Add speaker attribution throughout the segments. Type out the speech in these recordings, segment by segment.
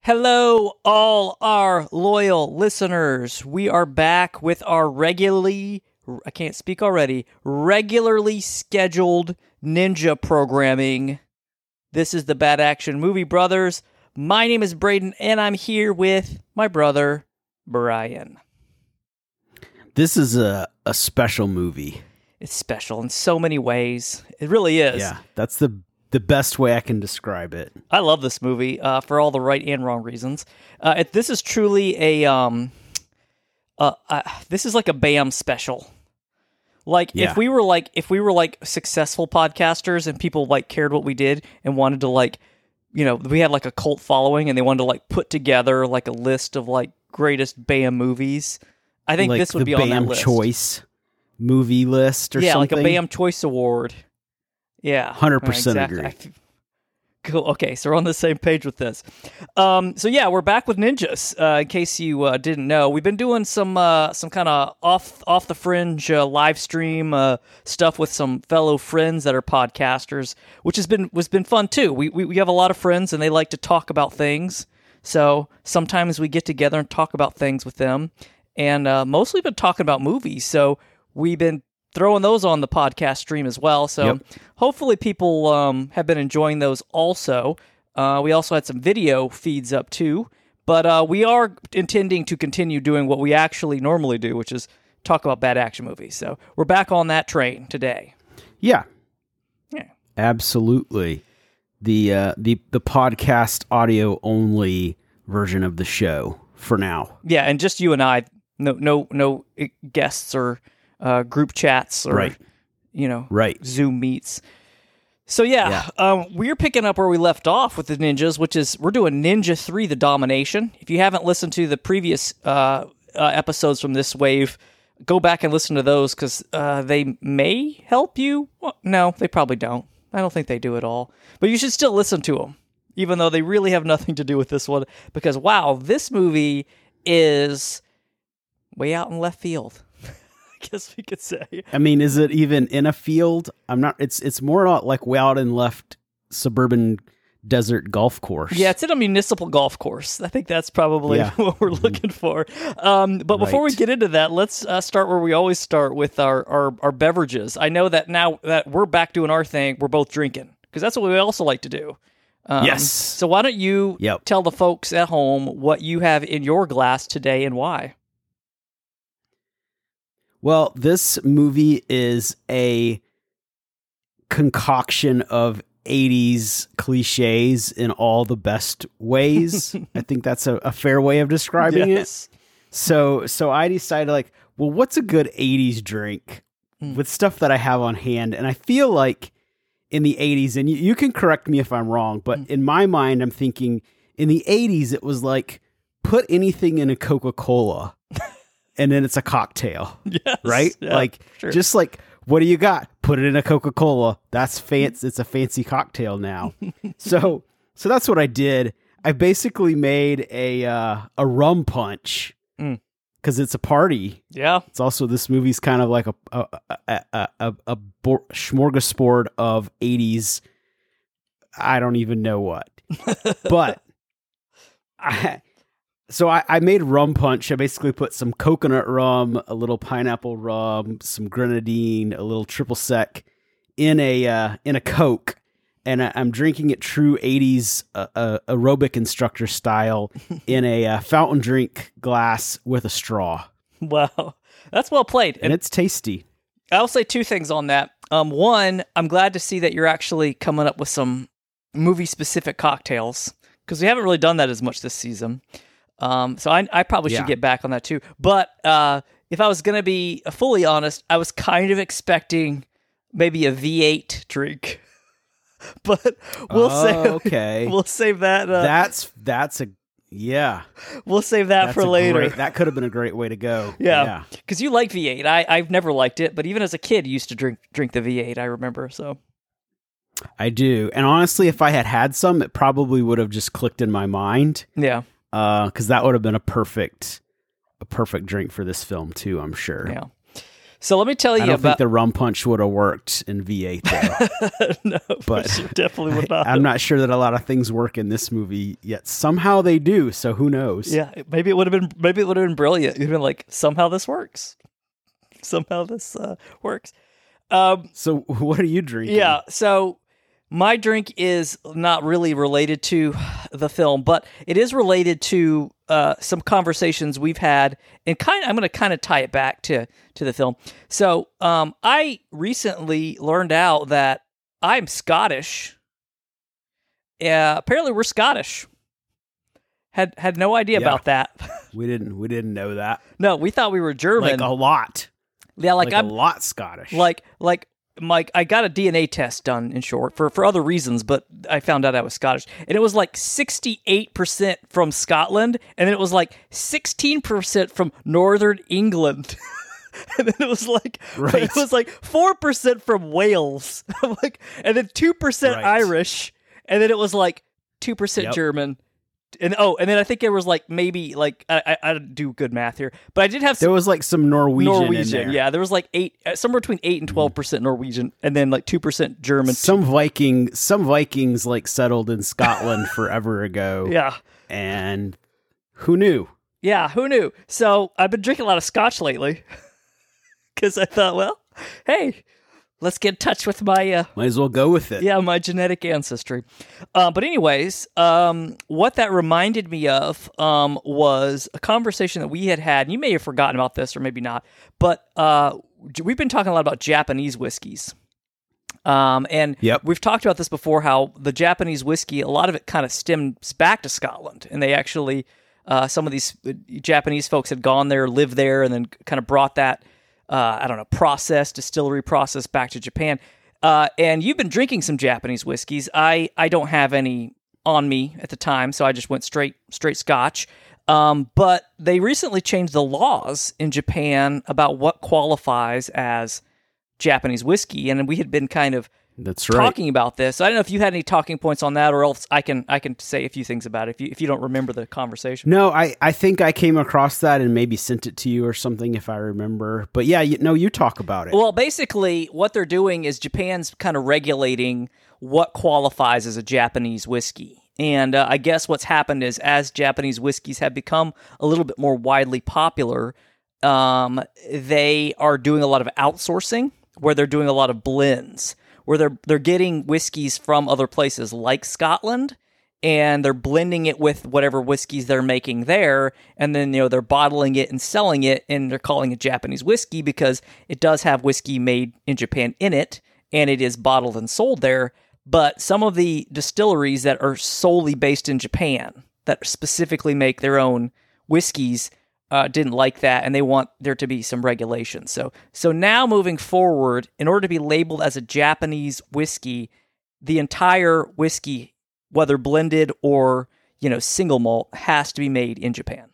Speaker 1: Hello, all our loyal listeners. We are back with our regularly scheduled ninja programming. This is the Bad Action Movie Brothers. My name is Braden, and I'm here with my brother, Brian.
Speaker 2: This is a special movie.
Speaker 1: It's special in so many ways. It really is.
Speaker 2: Yeah, that's the best way I can describe it.
Speaker 1: I love this movie for all the right and wrong reasons. This is truly this is like a BAM special. If we were successful podcasters and people cared what we did and wanted to we had a cult following and they wanted to put together a list of greatest BAM movies. I think this would be on that list.
Speaker 2: BAM Choice movie list or something.
Speaker 1: Yeah, like a BAM Choice Award. Yeah.
Speaker 2: 100% agree.
Speaker 1: Cool. Okay, so we're on the same page with this. We're back with Ninjas. In case you didn't know, we've been doing some kind of off the fringe live stream stuff with some fellow friends that are podcasters, which has been fun too. We have a lot of friends and they like to talk about things. So sometimes we get together and talk about things with them, and mostly been talking about movies. So we've been throwing those on the podcast stream as well. So hopefully people have been enjoying those also. We also had some video feeds up too, but we are intending to continue doing what we actually normally do, which is talk about bad action movies. So we're back on that train today.
Speaker 2: Yeah. Absolutely. The podcast audio only version of the show for now.
Speaker 1: Yeah, and just you and I, no guests or group chats or Zoom meets. So we're picking up where we left off with the ninjas, which is we're doing Ninja 3: The Domination. If you haven't listened to the previous episodes from this wave, go back and listen to those because they may help you. Well, no, they probably don't. I don't think they do at all. But you should still listen to them, even though they really have nothing to do with this one, because wow, this movie is way out in left field. I guess we could say.
Speaker 2: I mean, is it even in a field? I'm not. It's more like way out in left suburban desert golf course.
Speaker 1: Yeah, it's in a municipal golf course. I think that's probably what we're looking for. But before we get into that, let's start where we always start with our beverages. I know that now that we're back doing our thing, we're both drinking because that's what we also like to do.
Speaker 2: Yes.
Speaker 1: So why don't you tell the folks at home what you have in your glass today and why?
Speaker 2: Well, this movie is a concoction of 80s cliches in all the best ways. I think that's a fair way of describing it. So I decided what's a good 80s drink with stuff that I have on hand? And I feel like in the 80s, and you can correct me if I'm wrong, but in my mind, I'm thinking in the 80s, it was put anything in a Coca-Cola. And then it's a cocktail, right?
Speaker 1: Yeah, sure.
Speaker 2: Just what do you got? Put it in a Coca-Cola. That's fancy. It's a fancy cocktail now. So that's what I did. I basically made a rum punch because it's a party.
Speaker 1: Yeah.
Speaker 2: It's also, this movie's kind of like a smorgasbord of 80s. I don't even know what, but So I made rum punch. I basically put some coconut rum, a little pineapple rum, some grenadine, a little triple sec in a Coke, and I'm drinking it true 80s aerobic instructor style in a fountain drink glass with a straw.
Speaker 1: Wow, that's well played,
Speaker 2: and it's tasty.
Speaker 1: I'll say two things on that. One, I'm glad to see that you're actually coming up with some movie specific cocktails because we haven't really done that as much this season. So I probably should get back on that too. But if I was going to be fully honest, I was kind of expecting maybe a V8 drink. But we'll save that. We'll save that for later.
Speaker 2: That could have been a great way to go.
Speaker 1: Yeah. Because you like V8. I've never liked it, but even as a kid, you used to drink the V8, I remember. So
Speaker 2: I do. And honestly, if I had some, it probably would have just clicked in my mind.
Speaker 1: Yeah.
Speaker 2: Because that would have been a perfect drink for this film too, I'm sure.
Speaker 1: Yeah. So let me tell you
Speaker 2: I don't think
Speaker 1: about.
Speaker 2: the rum punch would have worked in V8 though.
Speaker 1: No,
Speaker 2: But
Speaker 1: definitely would not.
Speaker 2: I'm not sure that a lot of things work in this movie yet. Somehow they do, so who knows?
Speaker 1: Yeah, maybe it would have been. Maybe it would have been brilliant. You'd been like, somehow this works. Somehow this works.
Speaker 2: So what are you drinking?
Speaker 1: Yeah. So my drink is not really related to the film, but it is related to some conversations we've had, and I'm going to kind of tie it back to the film. So I recently learned out that I'm Scottish. Yeah, apparently we're Scottish. Had no idea about that.
Speaker 2: We didn't know that.
Speaker 1: No, we thought we were German.
Speaker 2: Like a lot.
Speaker 1: Yeah, like
Speaker 2: a
Speaker 1: I'm
Speaker 2: lot Scottish.
Speaker 1: like Mike, I got a DNA test done, in short, for other reasons, but I found out I was Scottish. And it was like 68% from Scotland, and then it was like 16% from Northern England. And then it was like
Speaker 2: Right.
Speaker 1: it was like 4% from Wales. I'm like, and then 2%
Speaker 2: Right.
Speaker 1: Irish, and then it was like 2%
Speaker 2: Yep.
Speaker 1: German. And then I think it was like maybe like I don't do good math here, but I did have some
Speaker 2: there was like some Norwegian in there.
Speaker 1: yeah, there was like somewhere between 8 and 12% Norwegian, and then like 2% German.
Speaker 2: Some Vikings like settled in Scotland forever ago.
Speaker 1: Yeah,
Speaker 2: And who knew?
Speaker 1: yeah, who knew? So I've been drinking a lot of scotch lately because I thought, well, hey, let's get in touch with my
Speaker 2: Might as well go with it.
Speaker 1: my genetic ancestry. But anyways, what that reminded me of was a conversation that we had, and you may have forgotten about this or maybe not, but we've been talking a lot about Japanese whiskeys. And
Speaker 2: Yep.
Speaker 1: we've talked about this before, how the Japanese whiskey, a lot of it kind of stems back to Scotland. And they actually, some of these Japanese folks had gone there, lived there, and then kind of brought that distillery process back to Japan. And you've been drinking some Japanese whiskeys. I don't have any on me at the time, so I just went straight Scotch. But they recently changed the laws in Japan about what qualifies as Japanese whiskey, and we had been kind of
Speaker 2: That's right.
Speaker 1: talking about this. So I don't know if you had any talking points on that, or else I can say a few things about it if you don't remember the conversation.
Speaker 2: No, I think I came across that and maybe sent it to you or something if I remember. But yeah, you talk about it.
Speaker 1: Well, basically, what they're doing is Japan's kind of regulating what qualifies as a Japanese whiskey. And I guess what's happened is, as Japanese whiskeys have become a little bit more widely popular, they are doing a lot of outsourcing, where they're doing a lot of blends, where they're getting whiskeys from other places like Scotland, and they're blending it with whatever whiskeys they're making there, and then they're bottling it and selling it, and they're calling it Japanese whiskey because it does have whiskey made in Japan in it, and it is bottled and sold there. But some of the distilleries that are solely based in Japan, that specifically make their own whiskeys, didn't like that, and they want there to be some regulation. So now moving forward, in order to be labeled as a Japanese whiskey, the entire whiskey, whether blended or single malt, has to be made in Japan.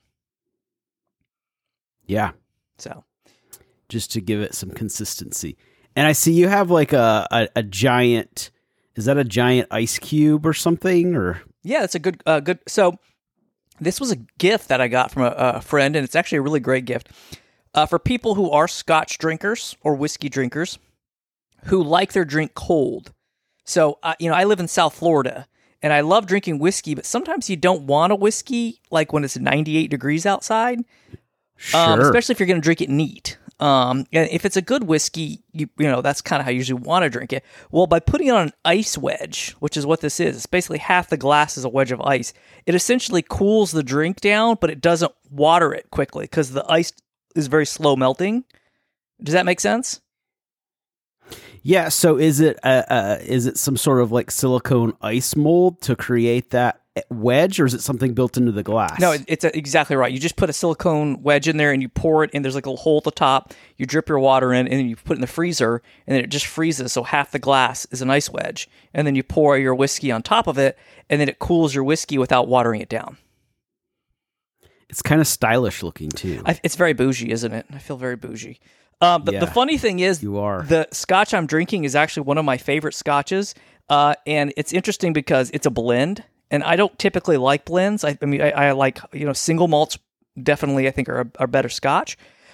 Speaker 2: Yeah.
Speaker 1: So
Speaker 2: Just to give it some consistency. And I see you have like a giant. Is that a giant ice cube or something? Or
Speaker 1: yeah, that's a good. So this was a gift that I got from a friend, and it's actually a really great gift for people who are Scotch drinkers or whiskey drinkers who like their drink cold. So I live in South Florida, and I love drinking whiskey, but sometimes you don't want a whiskey like when it's 98 degrees outside,
Speaker 2: sure.
Speaker 1: especially if you're going to drink it neat. And if it's a good whiskey, you know that's kind of how you usually want to drink it. Well, by putting it on an ice wedge, which is what this is, it's basically half the glass is a wedge of ice. It essentially cools the drink down, but it doesn't water it quickly because the ice is very slow melting. Does that make sense?
Speaker 2: Yeah. So is it some sort of like silicone ice mold to create that wedge, or is it something built into the glass?
Speaker 1: No, it's exactly right. You just put a silicone wedge in there and you pour it, and there's like a little hole at the top. You drip your water in, and then you put it in the freezer, and then it just freezes. So half the glass is an ice wedge, and then you pour your whiskey on top of it, and then it cools your whiskey without watering it down.
Speaker 2: It's kind of stylish looking too.
Speaker 1: It's very bougie, isn't it? I feel very bougie. The funny thing is,
Speaker 2: you are.
Speaker 1: The scotch I'm drinking is actually one of my favorite scotches, and it's interesting because it's a blend. And I don't typically like blends. I mean, I like, single malts definitely I think are better scotch.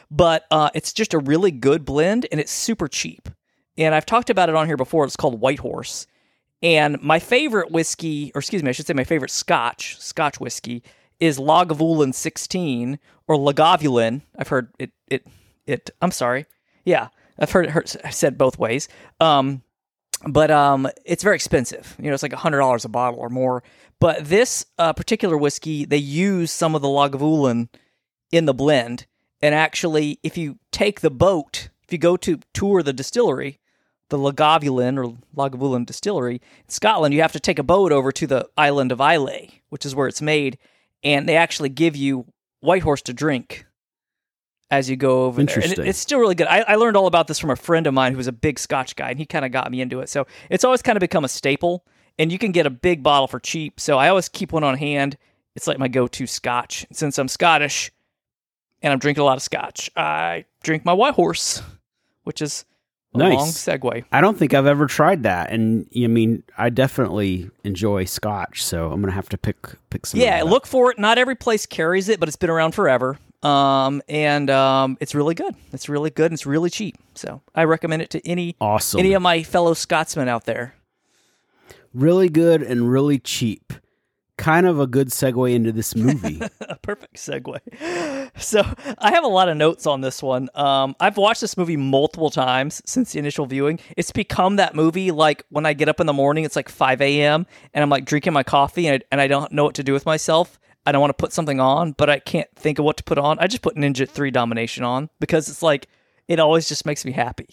Speaker 1: but it's just a really good blend, and it's super cheap. And I've talked about it on here before. It's called White Horse. And my favorite whiskey, or excuse me, I should say my favorite Scotch whiskey, is Lagavulin 16 or Lagavulin. I've heard it. I'm sorry. Yeah, I've heard it said both ways. But it's very expensive. It's like $100 a bottle or more. But this particular whiskey, they use some of the Lagavulin in the blend. And actually, if you take the boat, if you go to tour the distillery, the Lagavulin distillery in Scotland, you have to take a boat over to the island of Islay, which is where it's made. And they actually give you White Horse to drink as you go over there. And it's still really good. I learned all about this from a friend of mine who was a big Scotch guy, and he kind of got me into it. So it's always kind of become a staple, and you can get a big bottle for cheap. So I always keep one on hand. It's like my go-to Scotch. And since I'm Scottish and I'm drinking a lot of Scotch, I drink my White Horse, which is a long segue.
Speaker 2: I don't think I've ever tried that, and I definitely enjoy Scotch, so I'm gonna have to pick some.
Speaker 1: Yeah, look for it. Not every place carries it, but it's been around forever. It's really good. It's really good, and it's really cheap. So I recommend it to any of my fellow Scotsmen out there.
Speaker 2: Really good and really cheap. Kind of a good segue into this movie.
Speaker 1: A perfect segue. So I have a lot of notes on this one. I've watched this movie multiple times since the initial viewing. It's become that movie, like when I get up in the morning, it's like 5 a.m. and I'm like drinking my coffee and I don't know what to do with myself. I don't want to put something on, but I can't think of what to put on. I just put Ninja 3 Domination on because it's like, it always just makes me happy.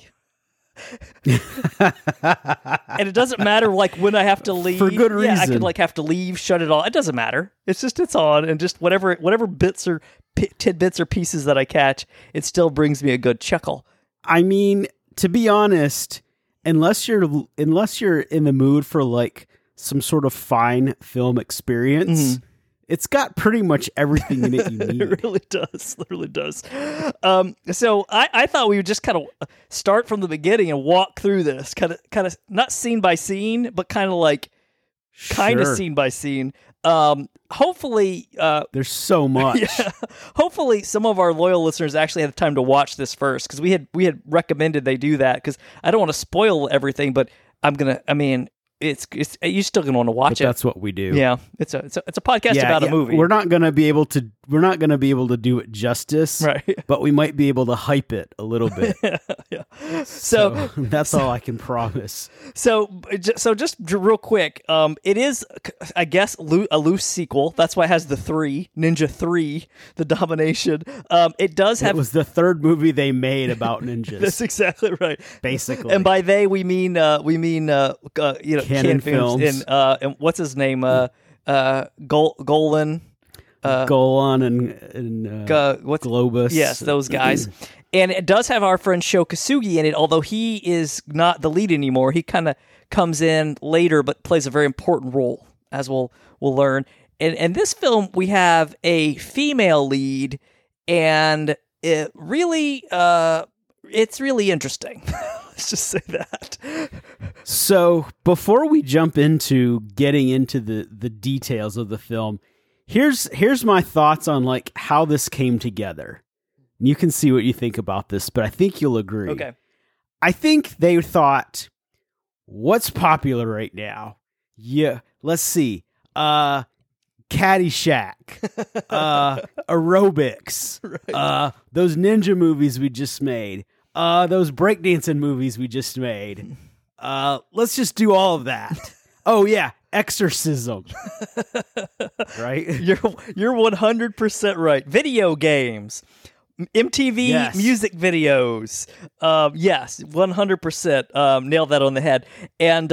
Speaker 1: And it doesn't matter like when I have to leave.
Speaker 2: For good reason.
Speaker 1: Yeah, I could like have to leave, shut it off. It doesn't matter. It's on, and just whatever bits or tidbits or pieces that I catch, it still brings me a good chuckle.
Speaker 2: I mean, to be honest, unless you're in the mood for like some sort of fine film experience, it's got pretty much everything in it you need.
Speaker 1: It really does. Literally does. So I thought we would just kind of start from the beginning and walk through this, kind of not scene by scene, but kind of scene by scene. Hopefully,
Speaker 2: there's so much.
Speaker 1: Yeah, hopefully, some of our loyal listeners actually had time to watch this first, because we had recommended they do that, because I don't want to spoil everything, but it's you're still gonna want to watch it.
Speaker 2: That's what we do.
Speaker 1: Yeah, it's a podcast about a movie.
Speaker 2: We're not gonna be able to do it justice,
Speaker 1: right?
Speaker 2: But we might be able to hype it a little bit.
Speaker 1: Yeah.
Speaker 2: So that's all I can promise.
Speaker 1: So just real quick, it is, I guess, a loose sequel. That's why it has the 3, Ninja 3, the Domination. It does have.
Speaker 2: It was the third movie they made about ninjas.
Speaker 1: That's exactly right.
Speaker 2: Basically,
Speaker 1: and by they we mean Cannon Films. And what's his name? Golan.
Speaker 2: Golan and
Speaker 1: what's
Speaker 2: Globus.
Speaker 1: Yes, those guys. And it does have our friend Sho Kosugi in it, although he is not the lead anymore. He kind of comes in later, but plays a very important role, as we'll learn. And this film, we have a female lead, and it really, it's really interesting. Let's just say that.
Speaker 2: So before we jump into getting into the details of the film, here's my thoughts on like how this came together. You can see what you think about this, but I think you'll agree.
Speaker 1: Okay.
Speaker 2: I think they thought, what's popular right now? Yeah, let's see. Caddyshack, aerobics,
Speaker 1: right.
Speaker 2: Those ninja movies we just made, those breakdancing movies we just made. Let's just do all of that. Oh yeah, exorcism. Right?
Speaker 1: You're 100% right. Video games. MTV music videos. Yes, 100%. Nailed that on the head. And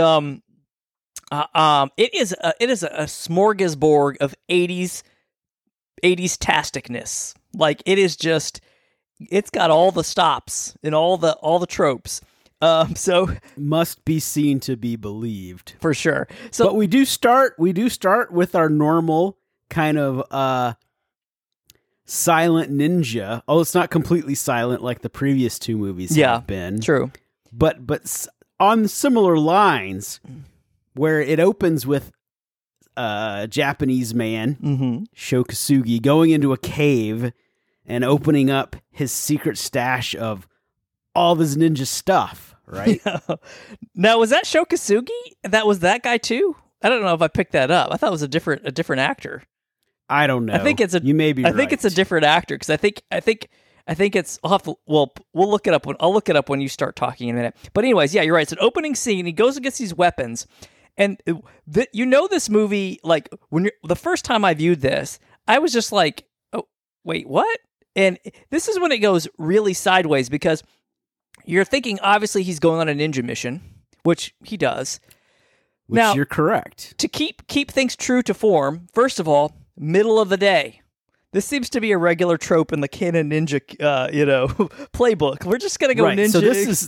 Speaker 1: it is a smorgasbord of 80s tasticness. Like it is just, it's got all the stops and all the tropes. So
Speaker 2: must be seen to be believed
Speaker 1: for sure. So,
Speaker 2: but we do start with our normal kind of silent ninja. Oh, it's not completely silent like the previous 2 movies have been.
Speaker 1: True.
Speaker 2: But on similar lines, where it opens with a Japanese man, Sho Kosugi, going into a cave and opening up his secret stash of all of his ninja stuff, right?
Speaker 1: Now, was that Sho Kosugi? That was that guy too? I don't know if I picked that up. I thought it was a different actor.
Speaker 2: I don't know.
Speaker 1: I think it's
Speaker 2: you may be
Speaker 1: I think it's a different actor because I think it's. We'll look it up I'll look it up when you start talking in a minute. But anyways, yeah, you're right. It's an opening scene. He goes against these weapons, and this movie, like the first time I viewed this, I was just like, oh wait, what? And this is when it goes really sideways because you're thinking obviously he's going on a ninja mission, which he does.
Speaker 2: Which now, you're correct.
Speaker 1: To keep things true to form, first of all, middle of the day. This seems to be a regular trope in the Canon Ninja, playbook. We're just gonna go ninja.
Speaker 2: So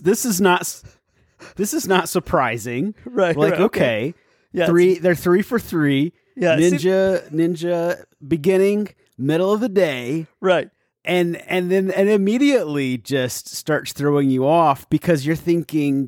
Speaker 2: this is not surprising,
Speaker 1: right?
Speaker 2: Like, okay, yeah, they're 3 for 3. Yeah, ninja beginning, middle of the day,
Speaker 1: right?
Speaker 2: And then immediately just starts throwing you off because you're thinking,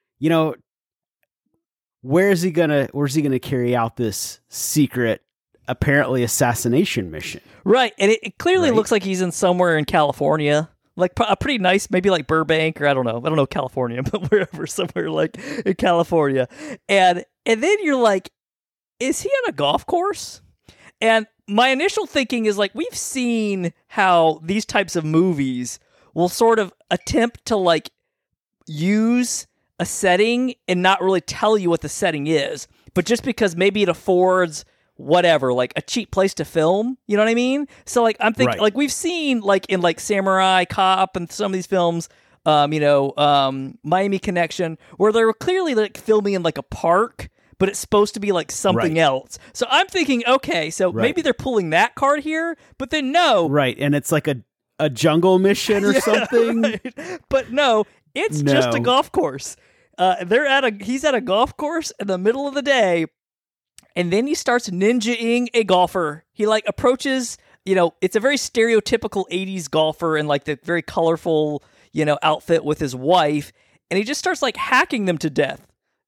Speaker 2: where's he gonna carry out this secret, apparently assassination mission?
Speaker 1: Right, and it clearly looks like he's in somewhere in California, like a pretty nice, maybe like Burbank, or I don't know California, but wherever, somewhere like in California. And then you're like, is he on a golf course? And my initial thinking is like, we've seen how these types of movies will sort of attempt to like use a setting and not really tell you what the setting is, but just because maybe it affords whatever, like a cheap place to film, you know what I mean? So like I'm thinking, like we've seen like in like Samurai Cop and some of these films, Miami Connection, where they were clearly like filming in like a park, but it's supposed to be like something else. So I'm thinking, okay, so maybe they're pulling that card here, but then no,
Speaker 2: and it's like a jungle mission or something.
Speaker 1: Right. But no, it's just a golf course. He's at a golf course in the middle of the day. And then he starts ninja-ing a golfer. He like approaches, it's a very stereotypical 80s golfer in like the very colorful, outfit with his wife. And he just starts like hacking them to death.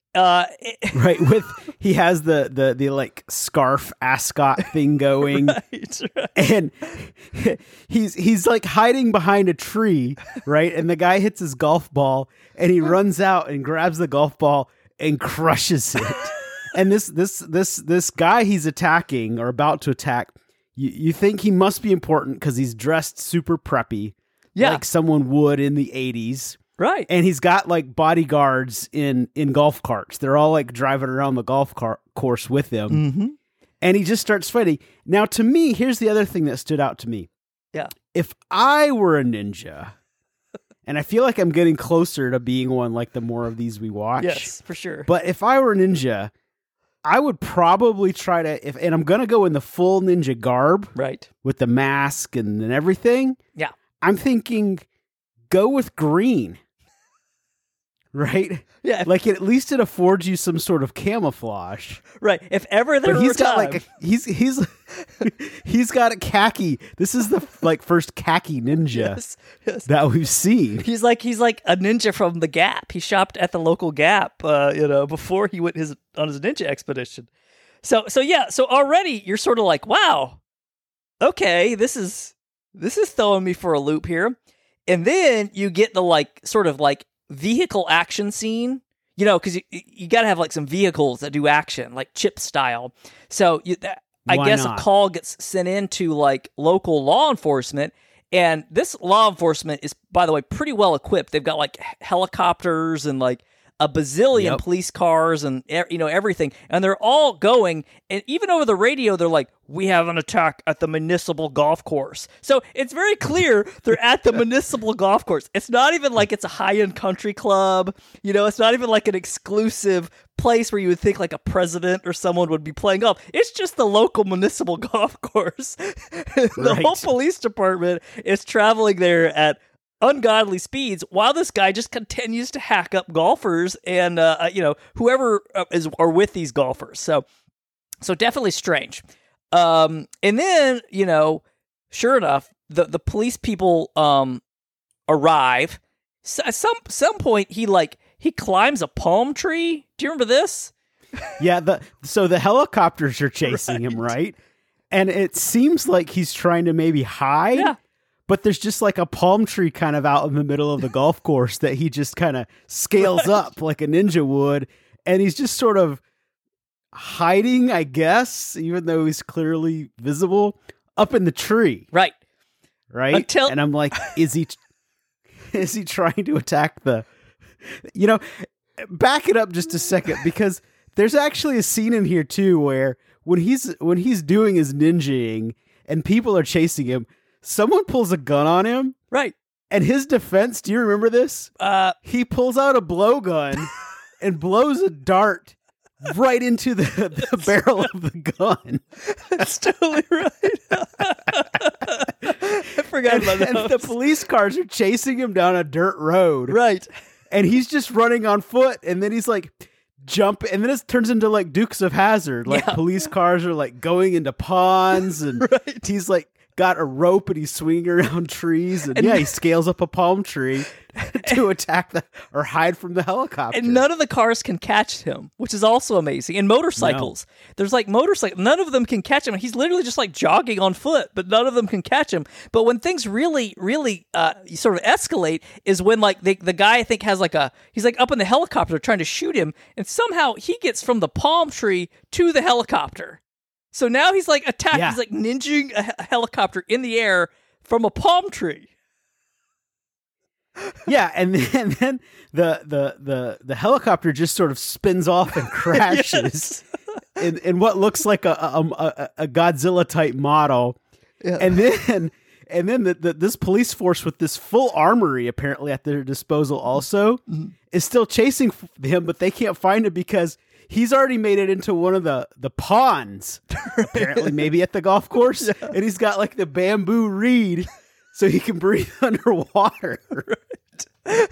Speaker 2: He has the like scarf ascot thing going. Right. And he's like hiding behind a tree, right? And the guy hits his golf ball and he runs out and grabs the golf ball and crushes it. And this guy he's attacking or about to attack, you think he must be important because he's dressed super preppy, like someone would in the 80s.
Speaker 1: Right.
Speaker 2: And he's got like bodyguards in golf carts. They're all like driving around the golf course with him.
Speaker 1: Mm-hmm.
Speaker 2: And he just starts fighting. Now, to me, here's the other thing that stood out to me.
Speaker 1: Yeah.
Speaker 2: If I were a ninja, and I feel like I'm getting closer to being one like the more of these we watch.
Speaker 1: Yes, for sure.
Speaker 2: But if I were a ninja, I would probably try to, and I'm going to go in the full ninja garb.
Speaker 1: Right.
Speaker 2: With the mask and everything.
Speaker 1: Yeah.
Speaker 2: I'm thinking, go with green. Right?
Speaker 1: Yeah.
Speaker 2: Like at least it affords you some sort of camouflage.
Speaker 1: Right. If ever there were
Speaker 2: got like he's got a khaki. This is the like first khaki ninja that we've seen.
Speaker 1: He's like a ninja from the Gap. He shopped at the local Gap, before he went on his ninja expedition. So already you're sort of like, wow, okay, this is throwing me for a loop here. And then you get the like sort of like vehicle action scene, because you got to have like some vehicles that do action, like Chip style. So I guess a call gets sent in to like local law enforcement, and this law enforcement is, by the way, pretty well equipped. They've got like helicopters and like a bazillion police cars and everything, and they're all going, and even over the radio they're like, we have an attack at the municipal golf course. So it's very clear they're at the municipal golf course. It's not even like it's a high-end country club, it's not even like an exclusive place where you would think like a president or someone would be playing golf. It's just the local municipal golf course. The whole police department is traveling there at ungodly speeds while this guy just continues to hack up golfers and whoever are with these golfers. So definitely strange. And then sure enough, the police people arrive. So at some point he climbs a palm tree. Do you remember this?
Speaker 2: Yeah. So the helicopters are chasing him, right? And it seems like he's trying to maybe hide.
Speaker 1: Yeah.
Speaker 2: but there's just like a palm tree kind of out in the middle of the golf course that he just kind of scales up like a ninja would. And he's just sort of hiding, I guess, even though he's clearly visible, up in the tree.
Speaker 1: Right.
Speaker 2: And I'm like, is he trying to attack back it up just a second, because there's actually a scene in here too where when he's doing his ninjaing and people are chasing him, someone pulls a gun on him.
Speaker 1: Right.
Speaker 2: And his defense, do you remember this? He pulls out a blowgun and blows a dart right into the barrel of the gun.
Speaker 1: That's totally right. I forgot about that.
Speaker 2: And the police cars are chasing him down a dirt road.
Speaker 1: Right.
Speaker 2: And he's just running on foot. And then he's like jump. And then it turns into like Dukes of Hazzard. Like police cars are like going into ponds. And he's like got a rope and he's swinging around trees. And he scales up a palm tree to attack or hide from the helicopter.
Speaker 1: And none of the cars can catch him, which is also amazing. And motorcycles. No. There's like motorcycles. None of them can catch him. He's literally just like jogging on foot, but none of them can catch him. But when things really, really sort of escalate is when like the guy I think has like he's like up in the helicopter trying to shoot him. And somehow he gets from the palm tree to the helicopter. So now he's like attacked. Yeah. He's like ninjing a helicopter in the air from a palm tree.
Speaker 2: Yeah, and then the helicopter just sort of spins off and crashes in what looks like a Godzilla type model, and then this police force with this full armory apparently at their disposal also is still chasing him, but they can't find him because he's already made it into one of the ponds, apparently maybe at the golf course, and he's got like the bamboo reed. So he can breathe underwater.
Speaker 1: Right.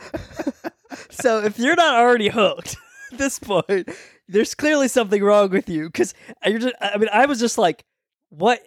Speaker 1: So if you're not already hooked at this point, there's clearly something wrong with you. Because I was just like, what?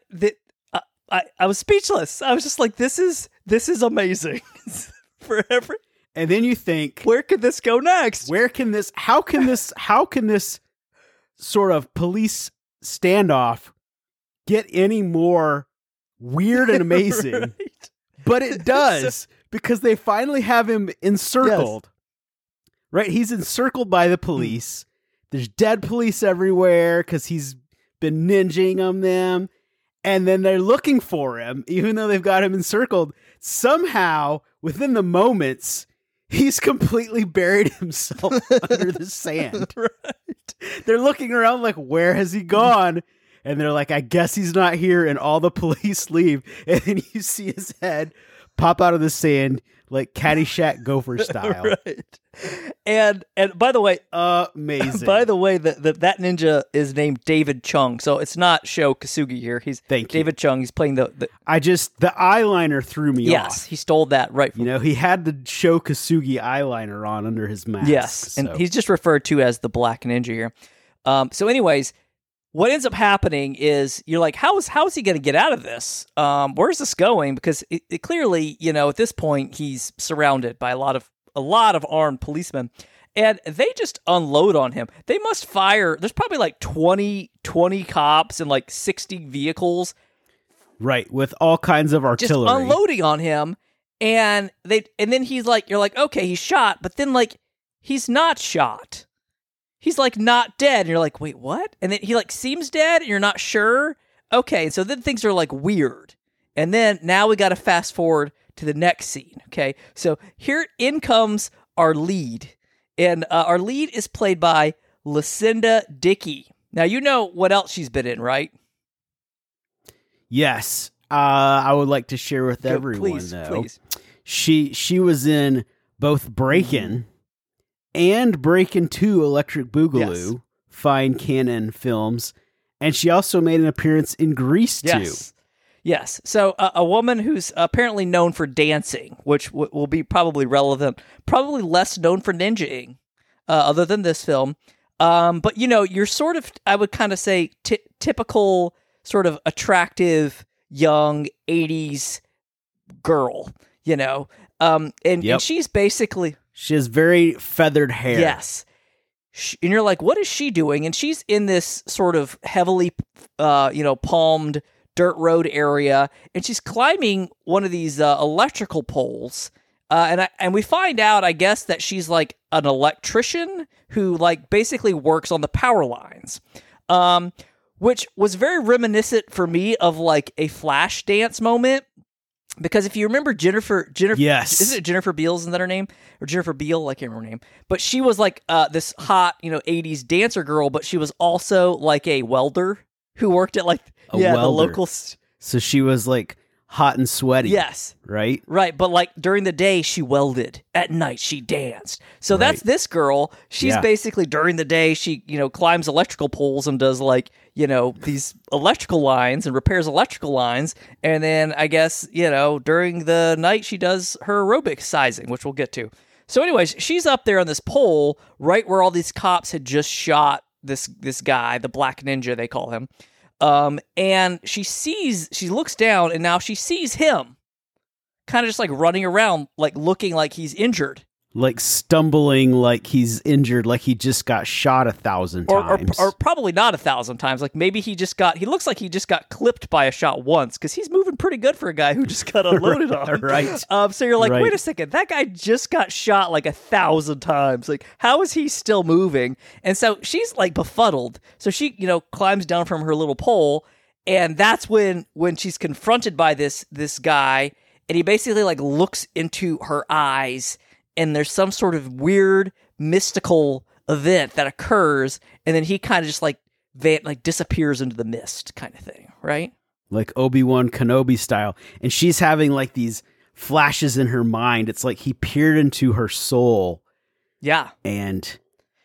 Speaker 1: I was speechless. I was just like, this is amazing. Forever.
Speaker 2: And then you think,
Speaker 1: where could this go next?
Speaker 2: How can this sort of police standoff get any more weird and amazing? Right. But it does, because they finally have him encircled. Yes. Right? He's encircled by the police. There's dead police everywhere because he's been ninjing on them. And then they're looking for him, even though they've got him encircled. Somehow, within the moments, he's completely buried himself under the sand. Right. They're looking around like, where has he gone? And they're like, I guess he's not here. And all the police leave. And then you see his head pop out of the sand like Caddyshack Gopher style.
Speaker 1: Right. And by the way,
Speaker 2: amazing.
Speaker 1: By the way, that ninja is named David Chung. So it's not Sho Kasugi here. He's David Chung. He's playing the
Speaker 2: eyeliner threw me off.
Speaker 1: Yes, he stole that right from
Speaker 2: he had the Sho Kasugi eyeliner on under his mask.
Speaker 1: Yes, and he's just referred to as the Black Ninja here. So anyways, what ends up happening is you're like, how is he going to get out of this? Where's this going? Because it clearly, at this point, he's surrounded by a lot of armed policemen, and they just unload on him. They must fire. There's probably like 20 cops and like 60 vehicles,
Speaker 2: right, with all kinds of artillery,
Speaker 1: just unloading on him. And then he's like, you're like, okay, he's shot, but then like he's not shot. He's like not dead, and you're like, wait, what? And then he like seems dead, and you're not sure. Okay, so then things are like weird, and then now we got to fast forward to the next scene. Okay, so here in comes our lead, and our lead is played by Lucinda Dickey. Now you know what else she's been in, right?
Speaker 2: Yes, I would like to share with everyone. Please. She was in both Breakin' and Breakin' 2 Electric Boogaloo, fine canon films, and she also made an appearance in Grease 2.
Speaker 1: Yes. So a woman who's apparently known for dancing, which will be probably relevant, probably less known for ninjaing, other than this film. But you're sort of, I would kind of say, typical sort of attractive young 80s girl, and she's basically...
Speaker 2: She has very feathered hair.
Speaker 1: Yes. And you're like, what is she doing? And she's in this sort of heavily, palmed dirt road area, and she's climbing one of these electrical poles. And we find out, I guess, that she's like an electrician who like basically works on the power lines, which was very reminiscent for me of like a Flashdance moment. Because if you remember Jennifer,
Speaker 2: yes,
Speaker 1: isn't it Jennifer Beals? Isn't that her name? Or Jennifer Beal? I can't remember her name. But she was like this hot, 80s dancer girl, but she was also like a welder who worked at like the local.
Speaker 2: So she was like hot and sweaty.
Speaker 1: Yes.
Speaker 2: Right?
Speaker 1: Right. But like during the day, she welded. At night, she danced. So that's this girl. She's basically during the day, she, climbs electrical poles and does like, these electrical lines and repairs electrical lines. And then I guess, during the night, she does her aerobic sizing, which we'll get to. So anyways, she's up there on this pole right where all these cops had just shot this guy, the Black Ninja, they call him. And she looks down and now she sees him kind of just like running around, like looking like he's injured.
Speaker 2: Like stumbling like he's injured, like he just got shot 1,000 times.
Speaker 1: Or probably not 1,000 times. Like maybe he looks like he just got clipped by a shot once because he's moving pretty good for a guy who just got unloaded on.
Speaker 2: Right.
Speaker 1: So you're like, wait a second, that guy just got shot like 1,000 times. Like, how is he still moving? And so she's like befuddled. So she, climbs down from her little pole. And that's when she's confronted by this guy. And he basically like looks into her eyes. And there's some sort of weird mystical event that occurs, and then he kind of just like disappears into the mist, kind of thing, right?
Speaker 2: Like Obi-Wan Kenobi style. And she's having like these flashes in her mind. It's like he peered into her soul.
Speaker 1: Yeah,
Speaker 2: and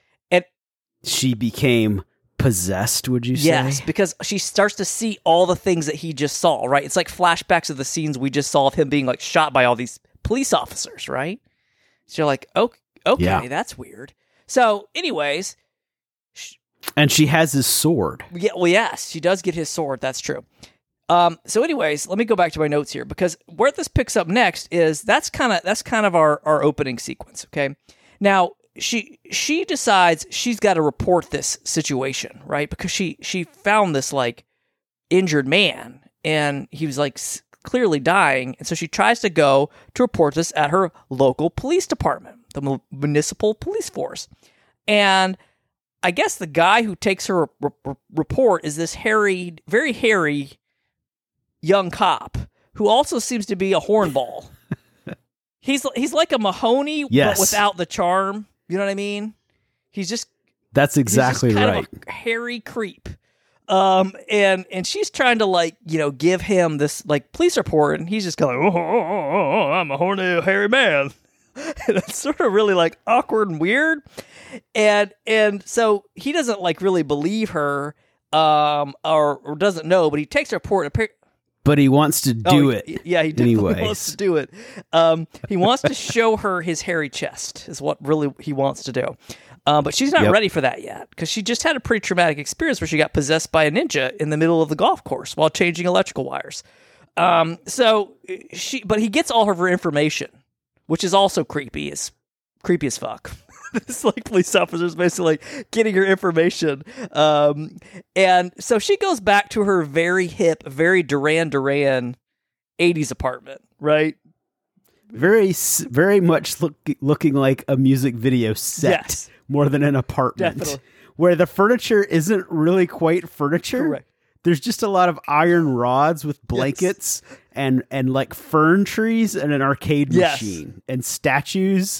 Speaker 2: she became possessed. Would you say?
Speaker 1: Yes, because she starts to see all the things that he just saw. Right? It's like flashbacks of the scenes we just saw of him being like shot by all these police officers. Right? So you're like, okay, that's weird. So, anyways.
Speaker 2: And she has his sword.
Speaker 1: Yeah, well, yes, she does get his sword. That's true. So, anyways, let me go back to my notes here because where this picks up next is that's kind of our opening sequence. Okay, now she decides she's got to report this situation, right? Because she found this like injured man and he was like clearly dying, and so she tries to go to report this at her local police department, the municipal police force. And I guess the guy who takes her report is this very hairy young cop who also seems to be a hornball. He's like a Mahoney, but without the charm. You know what I mean?
Speaker 2: That's exactly
Speaker 1: kind
Speaker 2: right.
Speaker 1: Of a hairy creep. And she's trying to like, give him this like police report, and he's just going, oh, I'm a horny, hairy man. And it's sort of really like awkward and weird. And so he doesn't like really believe her, or doesn't know, but he takes her report and
Speaker 2: but he wants to do it.
Speaker 1: Yeah, he definitely wants to do it. He wants to show her his hairy chest is what really he wants to do. But she's not ready for that yet because she just had a pretty traumatic experience where she got possessed by a ninja in the middle of the golf course while changing electrical wires. But he gets all of her information, which is also creepy as fuck. It's like police officers basically like getting her information. And so she goes back to her very hip, very Duran Duran 80s apartment, right?
Speaker 2: Very, very much looking like a music video set more than an apartment.
Speaker 1: Definitely.
Speaker 2: Where the furniture isn't really quite furniture.
Speaker 1: Correct.
Speaker 2: There's just a lot of iron rods with blankets and like fern trees and an arcade machine and statues.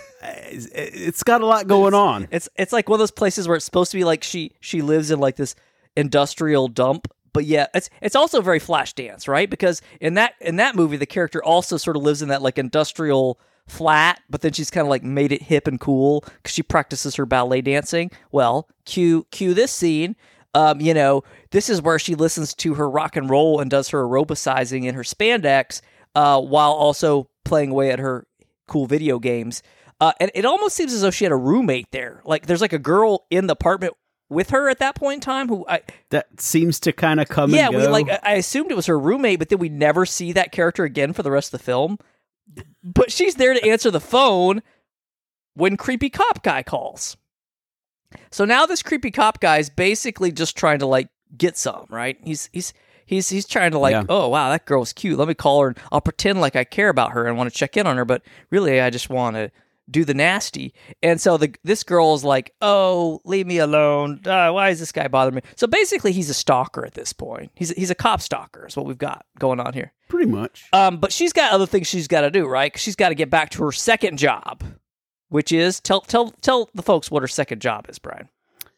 Speaker 2: It's got a lot going on.
Speaker 1: It's like one of those places where it's supposed to be like she lives in like this industrial dump, but it's also very Flashdance, right? Because in that movie, the character also sort of lives in that like industrial flat, but then she's kind of like made it hip and cool because she practices her ballet dancing. Well, cue this scene. This is where she listens to her rock and roll and does her aerobicizing in her spandex, while also playing away at her cool video games. And it almost seems as though she had a roommate there. Like there's like a girl in the apartment with her at that point in time
Speaker 2: that seems to kind of come and go.
Speaker 1: I assumed it was her roommate, but then we never see that character again for the rest of the film. But she's there to answer the phone when creepy cop guy calls. So now this creepy cop guy is basically just trying to like get some, right? He's He's trying to like, oh wow, that girl's cute. Let me call her and I'll pretend like I care about her and want to check in on her, but really I just want to do the nasty. And so this girl is like, oh, leave me alone. Why is this guy bothering me? So basically he's a stalker at this point. He's a cop stalker is what we've got going on here.
Speaker 2: Pretty much.
Speaker 1: But she's got other things she's got to do, right? 'Cause she's got to get back to her second job, which is tell the folks what her second job is, Brian.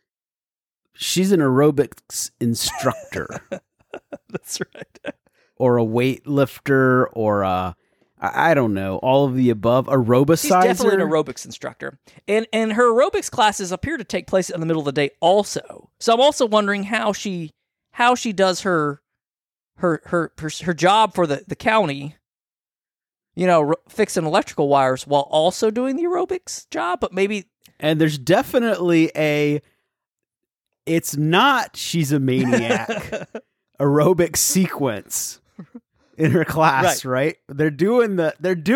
Speaker 2: She's an aerobics instructor.
Speaker 1: That's right.
Speaker 2: Or a weightlifter, or I don't know, all of the above. Aerobicizer.
Speaker 1: She's definitely an aerobics instructor. And her aerobics classes appear to take place in the middle of the day also. So I'm also wondering how she does her job for the county, fixing electrical wires while also doing the aerobics job, but maybe.
Speaker 2: And there's definitely it's not she's a maniac aerobic sequence in her class, right? They're doing
Speaker 1: yes.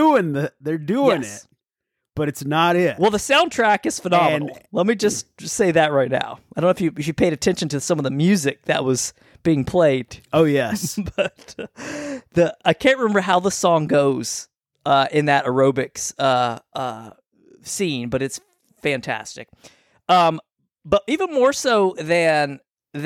Speaker 2: it, but it's not it.
Speaker 1: Well, the soundtrack is phenomenal. Let me just say that right now. I don't know if you paid attention to some of the music that was being played.
Speaker 2: Oh yes,
Speaker 1: but I can't remember how the song goes in that aerobics scene, but it's fantastic. But even more so than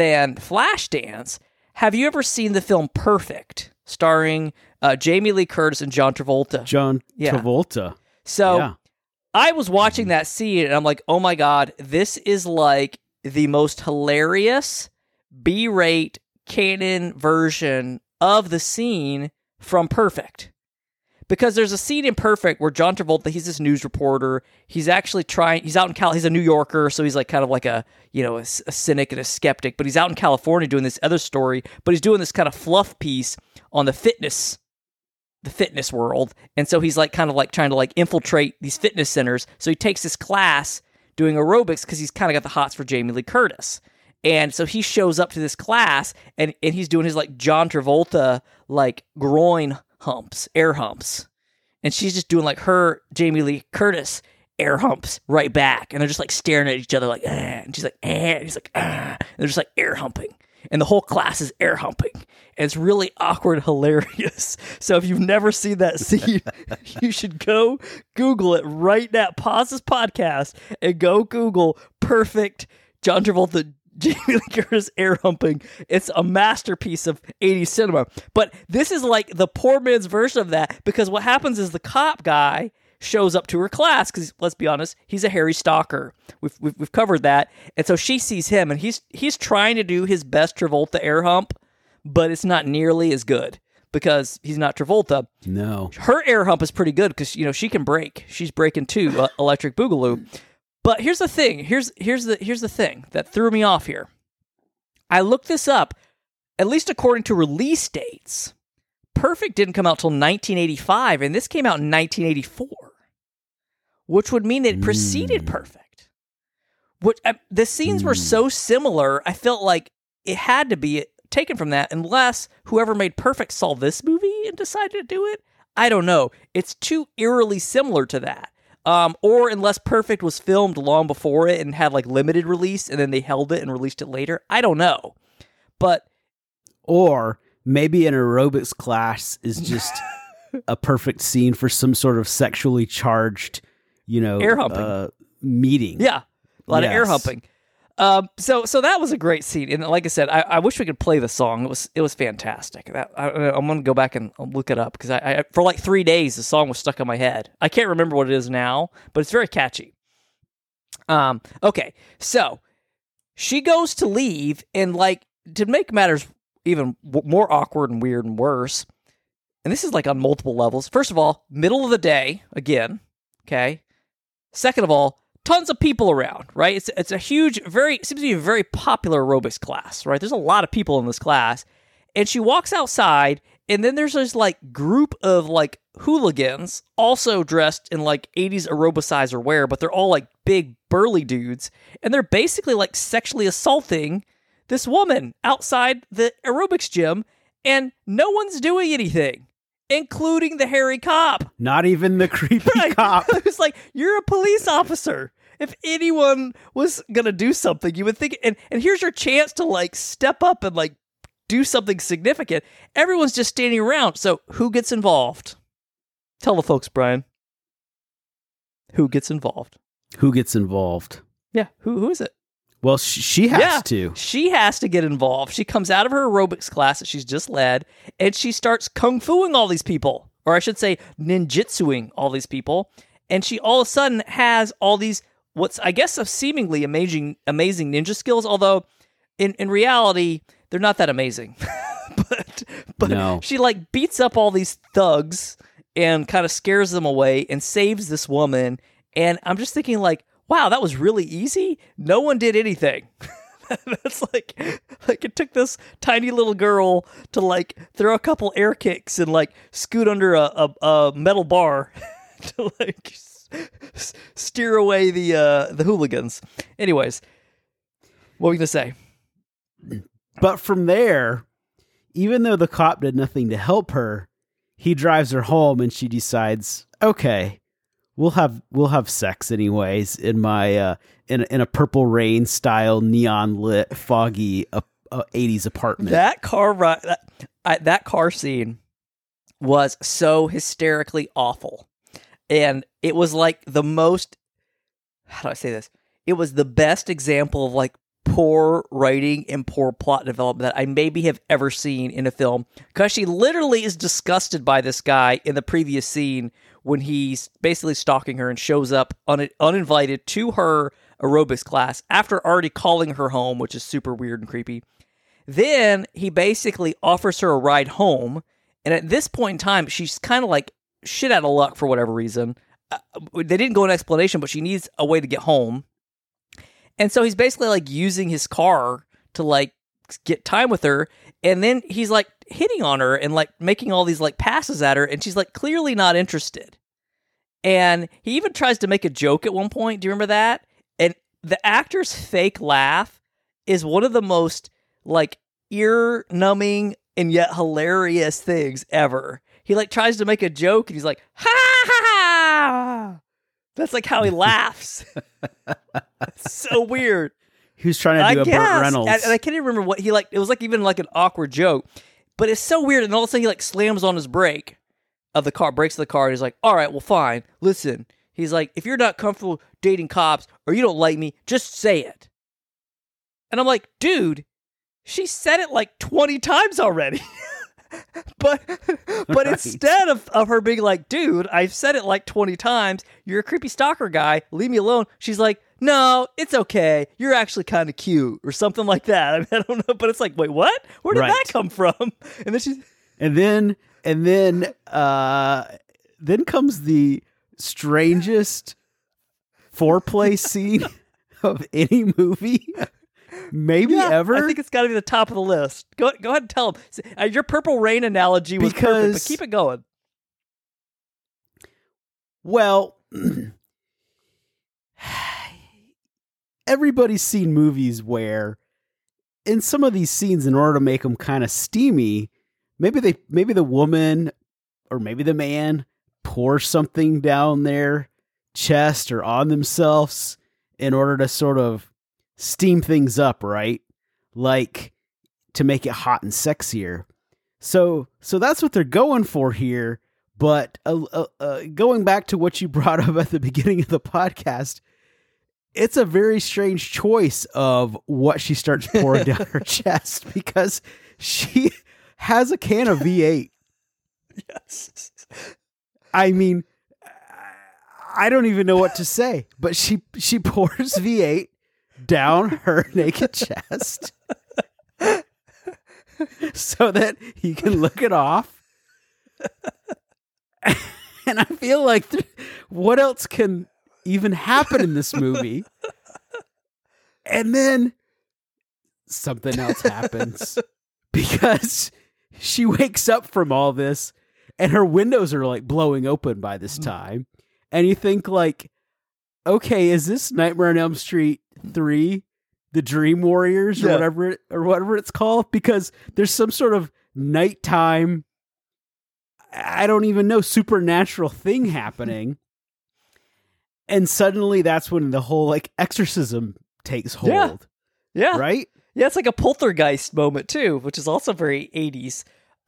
Speaker 1: Flashdance, have you ever seen the film Perfect, starring Jamie Lee Curtis and John Travolta?
Speaker 2: Travolta.
Speaker 1: So I was watching that scene, and I'm like, oh my God, this is like the most hilarious B-rate canon version of the scene from Perfect. Because there's a scene in Perfect where John Travolta, he's this news reporter. He's actually he's out in he's a New Yorker, so he's like kind of like a cynic and a skeptic, but he's out in California doing this other story, but he's doing this kind of fluff piece on the fitness world. And so he's like kind of like trying to like infiltrate these fitness centers. So he takes this class doing aerobics because he's kind of got the hots for Jamie Lee Curtis. And so he shows up to this class and he's doing his like John Travolta like groin humps, air humps. And she's just doing like her Jamie Lee Curtis air humps right back. And they're just like staring at each other like, and she's like, and he's like, and they're just like air humping. And the whole class is air humping. And it's really awkward, hilarious. So if you've never seen that scene, you should go Google it right now. Pause this podcast and go Google Perfect John Travolta Jamie Lee Curtis air humping. It's a masterpiece of 80s cinema. But this is like the poor man's version of that, because what happens is the cop guy shows up to her class because, let's be honest, he's a hairy stalker. We've covered that. And so she sees him, and he's trying to do his best Travolta air hump, but it's not nearly as good because he's not Travolta.
Speaker 2: No.
Speaker 1: Her air hump is pretty good because, she can break. She's breaking too, Electric Boogaloo. But here's the thing. Here's the thing that threw me off here. I looked this up. At least according to release dates, Perfect didn't come out till 1985, and this came out in 1984, which would mean it preceded Perfect. The scenes were so similar, I felt like it had to be taken from that, unless whoever made Perfect saw this movie and decided to do it. I don't know. It's too eerily similar to that. Or unless Perfect was filmed long before it and had like limited release and then they held it and released it later. I don't know.
Speaker 2: Or maybe an aerobics class is just a perfect scene for some sort of sexually charged,
Speaker 1: air humping
Speaker 2: meeting.
Speaker 1: Yeah. A lot of air humping. So that was a great scene. And like I said, I wish we could play the song. It was fantastic. I'm going to go back and look it up because I for like 3 days, the song was stuck in my head. I can't remember what it is now, but it's very catchy. Okay. So she goes to leave, and like to make matters even more awkward and weird and worse, and this is like on multiple levels. First of all, middle of the day again. Okay. Second of all, tons of people around, right? It's a huge, seems to be a very popular aerobics class, right? There's a lot of people in this class. And she walks outside, and then there's this like group of like hooligans also dressed in like 80s aerobicizer wear, but they're all like big burly dudes. And they're basically like sexually assaulting this woman outside the aerobics gym, and no one's doing anything, including the hairy cop.
Speaker 2: Not even the creepy cop.
Speaker 1: It was like, you're a police officer. If anyone was going to do something, you would think, and here's your chance to like step up and like do something significant. Everyone's just standing around. So who gets involved? Tell the folks, Brian. Who gets involved?
Speaker 2: Who gets involved?
Speaker 1: Yeah, who is it?
Speaker 2: Well, she has to.
Speaker 1: She has to get involved. She comes out of her aerobics class that she's just led, and she starts kung fuing all these people. Or I should say ninjutsuing all these people. And she all of a sudden has all these, what's I guess, of seemingly amazing ninja skills, although in reality, they're not that amazing. but
Speaker 2: no.
Speaker 1: She like beats up all these thugs and kind of scares them away and saves this woman. And I'm just thinking like, wow, that was really easy. No one did anything. That's like it took this tiny little girl to like throw a couple air kicks and like scoot under a metal bar to like steer away the hooligans. Anyways, what were you gonna say?
Speaker 2: But from there, even though the cop did nothing to help her, he drives her home and she decides, okay, we'll have sex anyways in my in a Purple Rain style neon lit foggy 80s apartment.
Speaker 1: That car scene was so hysterically awful. And it was like the most, how do I say this? It was the best example of like poor writing and poor plot development that I maybe have ever seen in a film. Because she literally is disgusted by this guy in the previous scene when he's basically stalking her and shows up uninvited to her aerobics class after already calling her home, which is super weird and creepy. Then he basically offers her a ride home. And at this point in time, she's kind of like shit out of luck for whatever reason. They didn't go into explanation, but she needs a way to get home. And so he's basically like using his car to like get time with her. And then he's like hitting on her and like making all these like passes at her. And she's like clearly not interested. And he even tries to make a joke at one point. Do you remember that? And the actor's fake laugh is one of the most like ear numbing and yet hilarious things ever. He like tries to make a joke and he's like, ha ha ha. That's like how he laughs. It's so weird.
Speaker 2: He was trying to do a Burt Reynolds.
Speaker 1: And I can't even remember what he like. It was like even like an awkward joke, but it's so weird. And all of a sudden he like slams on his brake of the car, brakes of the car. And he's like, all right, well, fine. Listen, he's like, if you're not comfortable dating cops or you don't like me, just say it. And I'm like, dude, she said it like 20 times already. But right. Instead of her being like, dude, I've said it like 20 times. You're a creepy stalker guy. Leave me alone. She's like, no, it's okay. You're actually kind of cute or something like that. I mean, I don't know, but it's like, wait, what? Where did that come from? And then she's then comes the strangest foreplay scene of any movie. Maybe ever. I think it's got to be the top of the list. Go ahead and tell him. Your Purple Rain analogy was perfect, but keep it going. Well, everybody's seen movies where in some of these scenes, in order to make them kind of steamy, maybe the woman or maybe the man pours something down their chest or on themselves in order to sort of steam things up, right? Like to make it hot and sexier. So that's what they're going for here. But going back to what you brought up at the beginning of the podcast, it's a very strange choice of what she starts pouring down her chest because she has a can of V8. Yes. I mean, I don't even know what to say, but she pours V8 down her naked chest so that he can look it off. And I feel like what else can even happen in this movie? And then something else happens because she wakes up from all this and her windows are like blowing open by this time. And you think like, okay, is this Nightmare on Elm Street 3, The Dream Warriors or whatever it's called? Because there's some sort of nighttime, I don't even know, supernatural thing happening. And suddenly that's when the whole like exorcism takes hold. Yeah. Right? Yeah, it's like a poltergeist moment too, which is also very 80s.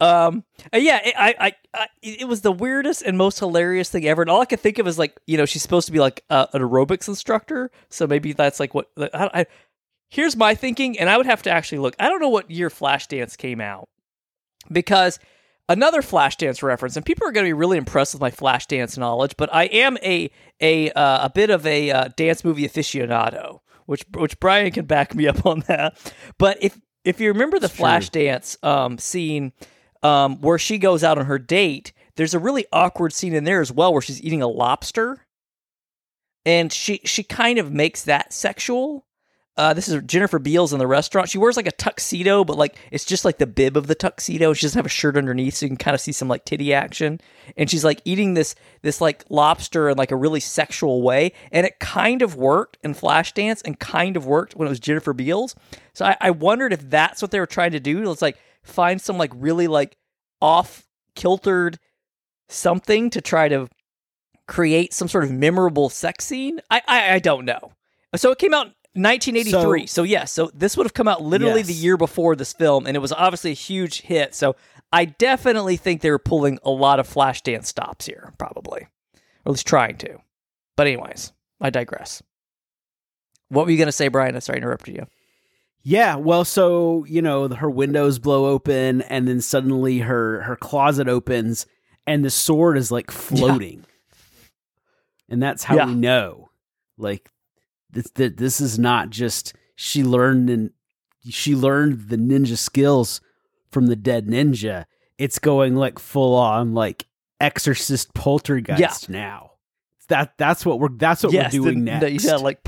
Speaker 1: It was the weirdest and most hilarious thing ever. And all I could think of is like, she's supposed to be like an aerobics instructor. So maybe that's like what here's my thinking. And I would have to actually look. I don't know what year Flashdance came out, because another Flashdance reference, and people are going to be really impressed with my Flashdance knowledge, but I am a bit of a dance movie aficionado, which Brian can back me up on that. But if you remember the Flashdance scene where she goes out on her date, there's a really awkward scene in there as well where she's eating a lobster, and she kind of makes that sexual. This is Jennifer Beals in the restaurant. She wears like a tuxedo, but like it's just like the bib of the tuxedo. She doesn't have a shirt underneath, so you can kind of see some like titty action. And she's like eating this like lobster in like a really sexual way. And it kind of worked in Flashdance and kind of worked when it was Jennifer Beals. So I wondered if that's what they were trying to do. Let's like find some like really like off-kiltered something to try to create some sort of memorable sex scene. I don't know. So it came out 1983. So this would have come out literally the year before this film, and it was obviously a huge hit. So I definitely think they were pulling a lot of Flashdance stops here, probably. Or at least trying to. But anyways, I digress. What were you going to say, Brian? I sorry I interrupted you.
Speaker 2: Yeah, well, so, her windows blow open, and then suddenly her closet opens, and the sword is like floating. Yeah. And that's how we know. Like, this is not just she learned the ninja skills from the dead ninja. It's going like full on like Exorcist poltergeist now. That's what we're doing next.
Speaker 1: Yeah, like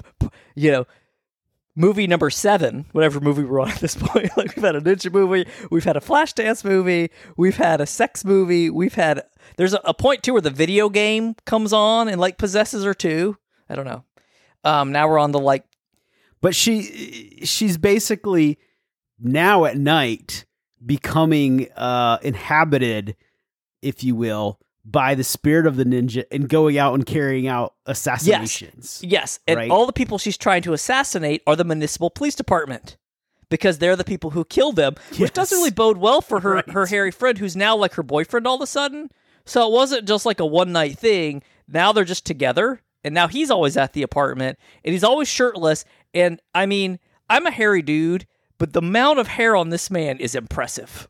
Speaker 1: movie number 7, whatever movie we're on at this point. Like we've had a ninja movie, we've had a Flashdance movie, we've had a sex movie, there's a point too where the video game comes on and like possesses her too. I don't know. Now we're on the like,
Speaker 2: but she's basically now at night becoming inhabited, if you will, by the spirit of the ninja and going out and carrying out assassinations.
Speaker 1: Yes. And right? All the people she's trying to assassinate are the municipal police department, because they're the people who killed them, which doesn't really bode well for her hairy friend, who's now like her boyfriend all of a sudden. So it wasn't just like a one night thing. Now they're just together. And now he's always at the apartment, and he's always shirtless. And I mean, I'm a hairy dude, but the amount of hair on this man is impressive.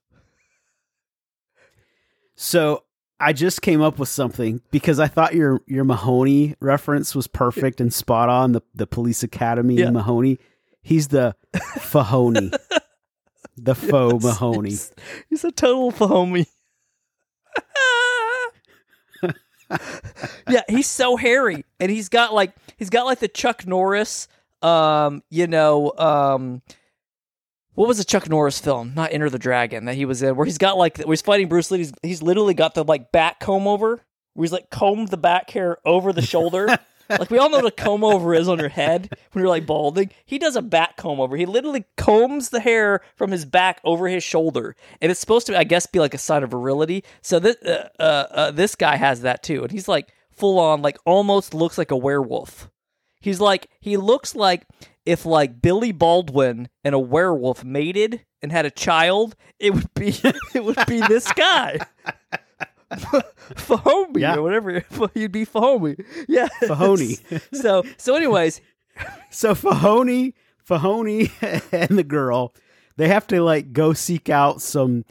Speaker 2: So I just came up with something because I thought your Mahoney reference was perfect and spot on. The Police Academy Mahoney. He's the Fahoney, the faux Mahoney.
Speaker 1: He's a total Fahomey. Yeah, he's so hairy, and he's got like the Chuck Norris, what was the Chuck Norris film? Not Enter the Dragon that he was in, where he's got like, where he's fighting Bruce Lee. He's literally got the like back comb over, where he's like combed the back hair over the shoulder. Like we all know what a comb over is on your head when you're like balding. He does a back comb over. He literally combs the hair from his back over his shoulder, and it's supposed to, I guess, be like a sign of virility. So this guy has that too, and he's like full on, like almost looks like a werewolf. He looks like if like Billy Baldwin and a werewolf mated and had a child, it would be this guy. Fahomey or whatever. You'd be Fahomey. Yeah.
Speaker 2: Fahoney.
Speaker 1: So anyways.
Speaker 2: So Fahoney and the girl, they have to like go seek out some,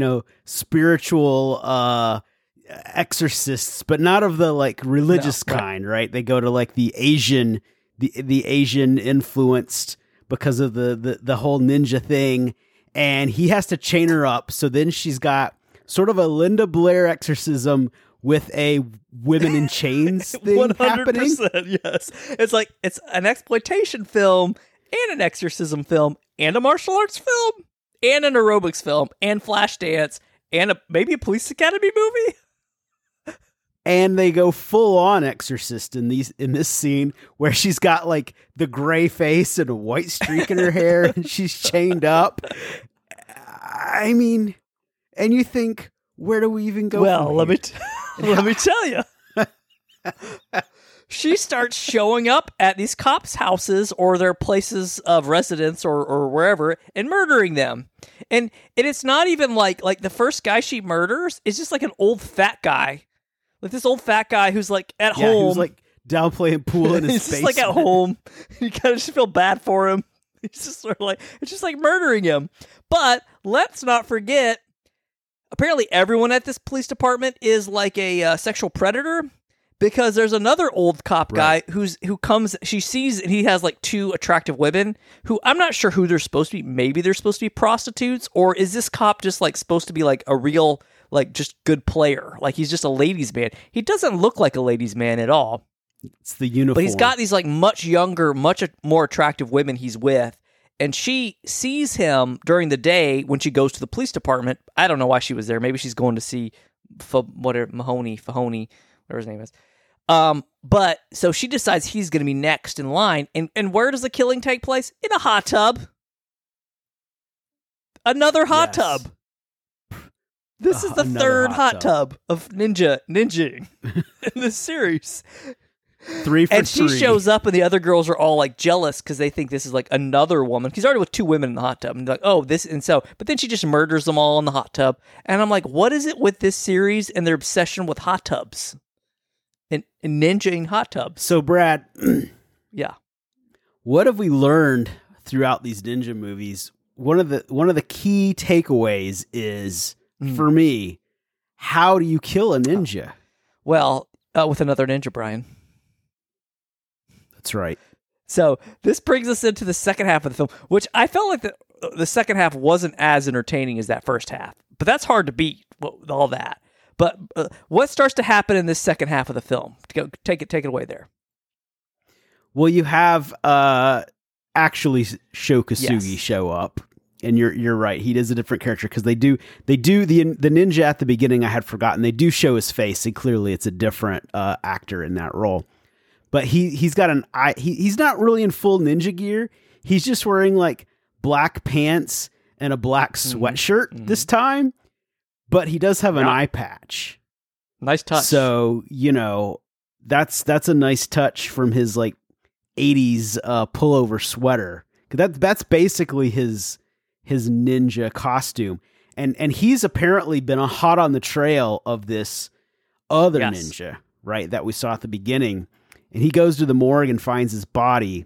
Speaker 2: spiritual exorcists, but not of the like religious kind, right? They go to like the Asian influenced, because of the whole ninja thing, and he has to chain her up. So then she's got sort of a Linda Blair exorcism with a women in chains thing 100%,
Speaker 1: happening. Yes. It's like, it's an exploitation film and an exorcism film and a martial arts film and an aerobics film and Flashdance and maybe a Police Academy movie.
Speaker 2: And they go full on exorcist in this scene where she's got like the gray face and a white streak in her hair and she's chained up. I mean, and you think, where do we even go?
Speaker 1: Well, let me tell you. she starts showing up at these cops' houses or their places of residence or wherever and murdering them. And it's not even like the first guy she murders is just like an old fat guy. Like this old fat guy who's like at home.
Speaker 2: He was like down playing pool in his
Speaker 1: He's
Speaker 2: basement.
Speaker 1: just like at home. You kind of just feel bad for him. He's just sort of like, it's just like murdering him. But let's not forget, apparently everyone at this police department is like a sexual predator. Because there's another old cop guy who comes, she sees, and he has like two attractive women who I'm not sure who they're supposed to be. Maybe they're supposed to be prostitutes, or is this cop just like supposed to be like a real, like just good player? Like he's just a ladies' man. He doesn't look like a ladies' man at all.
Speaker 2: It's the uniform.
Speaker 1: But he's got these like much younger, much more attractive women he's with. And she sees him during the day when she goes to the police department. I don't know why she was there. Maybe she's going to see Fahony, whatever his name is. But so she decides he's going to be next in line. And where does the killing take place? In a hot tub. Another hot tub. This is the third hot tub of ninjaing in this series.
Speaker 2: 3 for 3.
Speaker 1: And she shows up, and the other girls are all like jealous because they think this is like another woman. He's already with 2 women in the hot tub, and they're like, "Oh, this." And so, but then she just murders them all in the hot tub. And I'm like, what is it with this series and their obsession with hot tubs and ninjaing hot tubs?
Speaker 2: So, Brad,
Speaker 1: yeah,
Speaker 2: what have we learned throughout these ninja movies? One of the key takeaways is for me, how do you kill a ninja?
Speaker 1: Well, with another ninja, Brian.
Speaker 2: That's right.
Speaker 1: So this brings us into the second half of the film, which I felt like the second half wasn't as entertaining as that first half. But that's hard to beat, all that. But what starts to happen in this second half of the film? Take it away there.
Speaker 2: Well, you have actually Sho Kosugi show up, and you're right. He is a different character because they do the ninja at the beginning. I had forgotten they do show his face, and clearly it's a different actor in that role. But he's got an eye. He's not really in full ninja gear. He's just wearing like black pants and a black sweatshirt this time. But he does have an eye patch.
Speaker 1: Nice touch.
Speaker 2: So, that's a nice touch from his like 80s pullover sweater. That's basically his ninja costume. And he's apparently been hot on the trail of this other ninja, right, that we saw at the beginning. And he goes to the morgue and finds his body.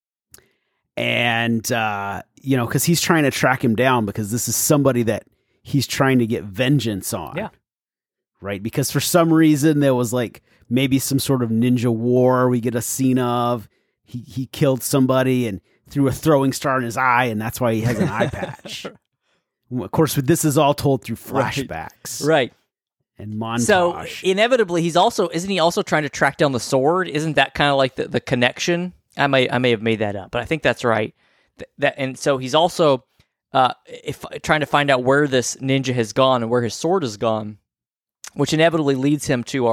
Speaker 2: And, because he's trying to track him down because this is somebody that he's trying to get vengeance on.
Speaker 1: Yeah.
Speaker 2: Right? Because for some reason there was like maybe some sort of ninja war we get a scene of. He killed somebody and threw a throwing star in his eye, and that's why he has an eye patch. Of course, this is all told through flashbacks.
Speaker 1: Right.
Speaker 2: And montage.
Speaker 1: So inevitably, isn't he also trying to track down the sword? Isn't that kind of like the connection? I may have made that up, but I think that's right. And so he's also trying to find out where this ninja has gone and where his sword has gone, which inevitably leads him to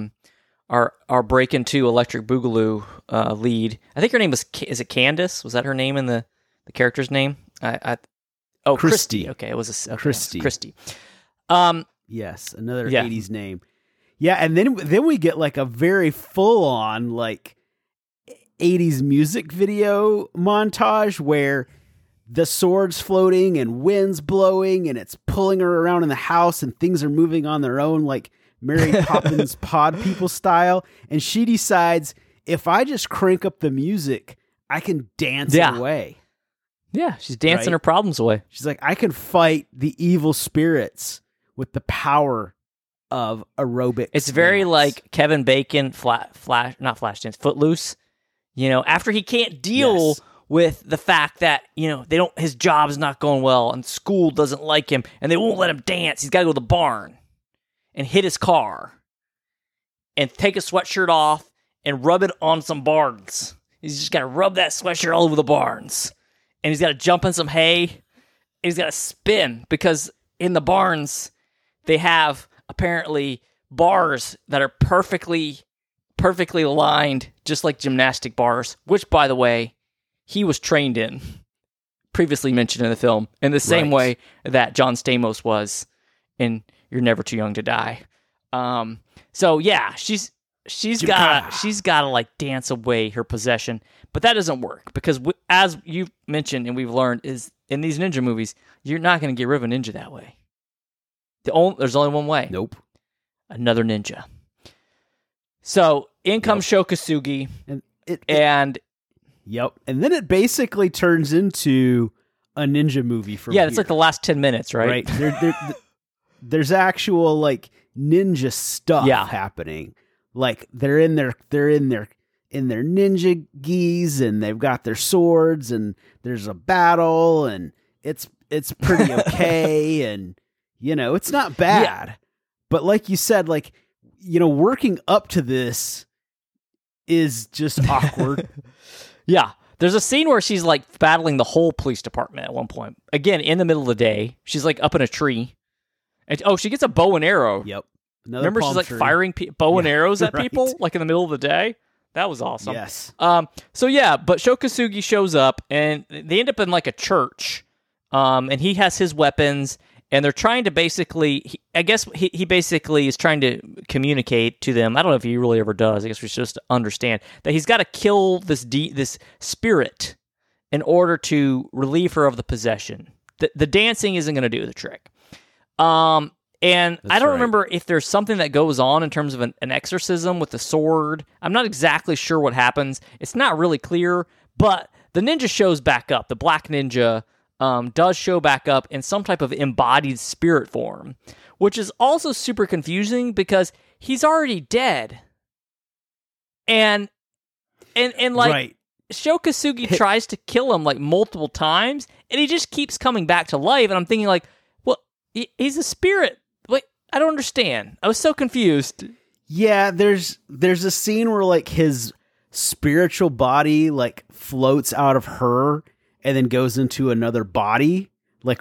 Speaker 1: our break into Electric Boogaloo lead. I think her name is it Candace? Was that her name in the character's name? Christy. Okay, it was Christy. Christy.
Speaker 2: Yes, another 80s name. Yeah, and then we get like a very full-on like 80s music video montage where the sword's floating and wind's blowing and it's pulling her around in the house and things are moving on their own like Mary Poppins Pod People style. And she decides, if I just crank up the music, I can dance it away.
Speaker 1: Yeah, she's dancing her problems away.
Speaker 2: She's like, I can fight the evil spirits with the power of aerobic.
Speaker 1: It's very like Kevin Bacon, Footloose. After he can't deal with the fact that his job is not going well and school doesn't like him and they won't let him dance. He's got to go to the barn and hit his car and take his sweatshirt off and rub it on some barns. He's just got to rub that sweatshirt all over the barns, and he's got to jump in some hay. And he's got to spin because in the barns they have apparently bars that are perfectly aligned, just like gymnastic bars, which, by the way, he was trained in, previously mentioned in the film, in the same way that John Stamos was in You're Never Too Young to Die. So yeah, she's she's gotta like dance away her possession, but that doesn't work because as you mentioned and we've learned is in these ninja movies, you're not going to get rid of a ninja that way. There's only one way.
Speaker 2: Nope.
Speaker 1: Another ninja. So in comes Shokasugi, and
Speaker 2: yep, and then it basically turns into a ninja movie from
Speaker 1: it's like the last 10 minutes, right?
Speaker 2: Right. There's actual like ninja stuff happening. Like they're in their ninja gis and they've got their swords and there's a battle and it's pretty okay and it's not bad. But like you said, like working up to this is just awkward.
Speaker 1: Yeah. There's a scene where she's like battling the whole police department at one point. Again, in the middle of the day. She's like up in a tree. And, she gets a bow and arrow.
Speaker 2: Yep.
Speaker 1: Remember she's like firing bow and arrows at people like in the middle of the day? That was awesome.
Speaker 2: Yes.
Speaker 1: But Shokasugi shows up and they end up in like a church. And he has his weapons and they're trying to basically, I guess he basically is trying to communicate to them. I don't know if he really ever does. I guess we should just understand that he's got to kill this spirit in order to relieve her of the possession. The dancing isn't going to do the trick. And I don't remember if there's something that goes on in terms of an exorcism with the sword. I'm not exactly sure what happens. It's not really clear, but the ninja shows back up. The black ninja does show back up in some type of embodied spirit form, which is also super confusing because he's already dead. And like Shokasugi tries to kill him like multiple times, and he just keeps coming back to life. And I'm thinking like, well, he's a spirit. Wait, I don't understand. I was so confused.
Speaker 2: Yeah, there's a scene where like his spiritual body like floats out of her and then goes into another body, like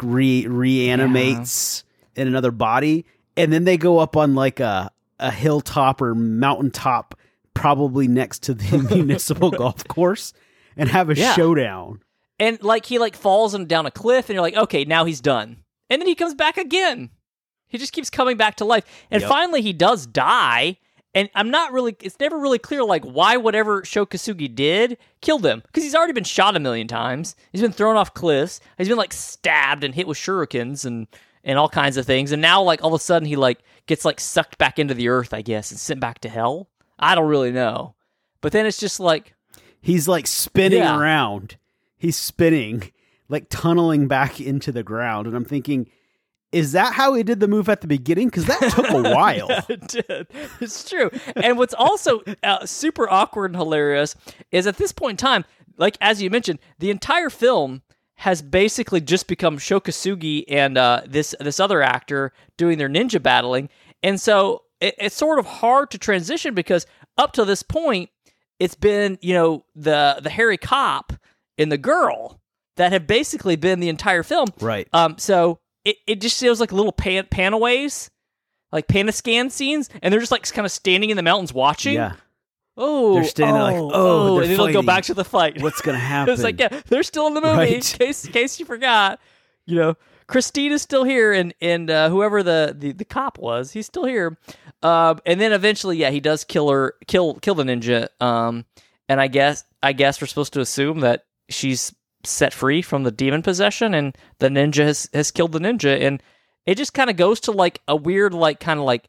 Speaker 2: reanimates in another body, and then they go up on like a hilltop or mountaintop, probably next to the municipal golf course, and have a showdown.
Speaker 1: And like he like falls down a cliff, and you're like, okay, now he's done. And then he comes back again. He just keeps coming back to life. And finally he does die. And it's never really clear like why whatever Shokasugi did killed him. Because he's already been shot a million times. He's been thrown off cliffs. He's been like stabbed and hit with shurikens and all kinds of things. And now like all of a sudden he like gets like sucked back into the earth, I guess, and sent back to hell. I don't really know. But then it's just like...
Speaker 2: He's like spinning around. He's spinning, like tunneling back into the ground. And I'm thinking... Is that how he did the move at the beginning? Because that took a while.
Speaker 1: It did. It's true. And what's also super awkward and hilarious is at this point in time, like as you mentioned, the entire film has basically just become Shokasugi and this other actor doing their ninja battling. And so it's sort of hard to transition because up to this point, it's been, the hairy cop and the girl that have basically been the entire film.
Speaker 2: Right.
Speaker 1: So... It just feels like little panaways, like Panascan scenes, and they're just like kind of standing in the mountains watching.
Speaker 2: Yeah.
Speaker 1: Oh,
Speaker 2: they're standing there like,
Speaker 1: and then they'll go back to the fight.
Speaker 2: What's gonna happen?
Speaker 1: It's like, they're still in the movie.
Speaker 2: Right.
Speaker 1: In case you forgot, Christina's still here, and whoever the cop was, he's still here. And then eventually, he does kill the ninja. And I guess we're supposed to assume that she's set free from the demon possession and the ninja has killed the ninja, and it just kind of goes to like a weird it's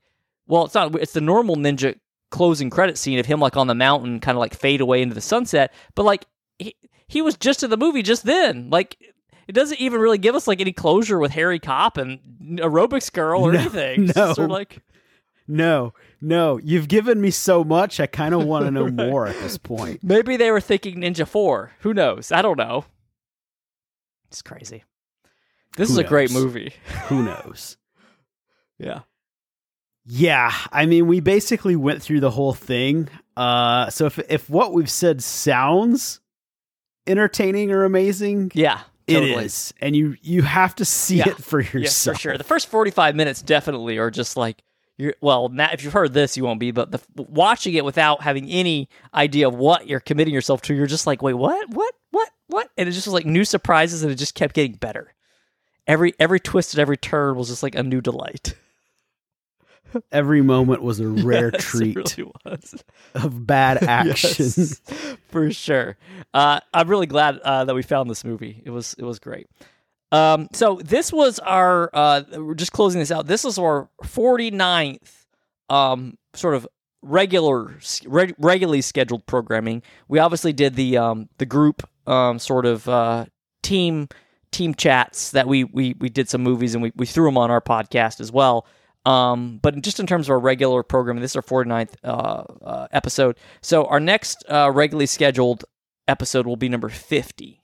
Speaker 1: the normal ninja closing credit scene of him like on the mountain kind of like fade away into the sunset, but like he was just in the movie just then. Like it doesn't even really give us like any closure with Harry Cop and aerobics girl or anything.
Speaker 2: No.
Speaker 1: Sort of like
Speaker 2: No, you've given me so much, I kind of want to know more at this point.
Speaker 1: Maybe they were thinking Ninja 4. Who knows? I don't know. It's crazy. This is a great movie.
Speaker 2: Who knows?
Speaker 1: Yeah.
Speaker 2: Yeah, I mean, we basically went through the whole thing. So if what we've said sounds entertaining or amazing,
Speaker 1: totally.
Speaker 2: It is. And you have to see it for yourself.
Speaker 1: Yeah, for sure. The first 45 minutes definitely are just like, now, if you've heard this, you won't be, but watching it without having any idea of what you're committing yourself to, you're just like, wait, what? And it just was like new surprises, and it just kept getting better. Every twist and every turn was just like a new delight.
Speaker 2: Every moment was a rare
Speaker 1: Yes,
Speaker 2: treat
Speaker 1: it really was.
Speaker 2: of bad action.
Speaker 1: Yes, for sure. I'm really glad that we found this movie. It was great. So this was our we're just closing this out. This is our 49th sort of regularly scheduled programming. We obviously did the group sort of team chats that we did some movies and we threw them on our podcast as well. But just in terms of our regular programming, this is our 49th episode. So our next regularly scheduled episode will be number 50.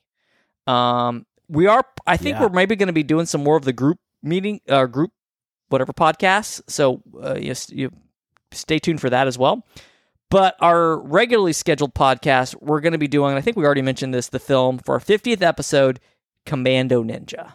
Speaker 1: I think we're maybe going to be doing some more of the group meeting, group whatever podcasts. So you stay tuned for that as well. But our regularly scheduled podcast, we're going to be doing, I think we already mentioned this, the film for our 50th episode, Commando Ninja,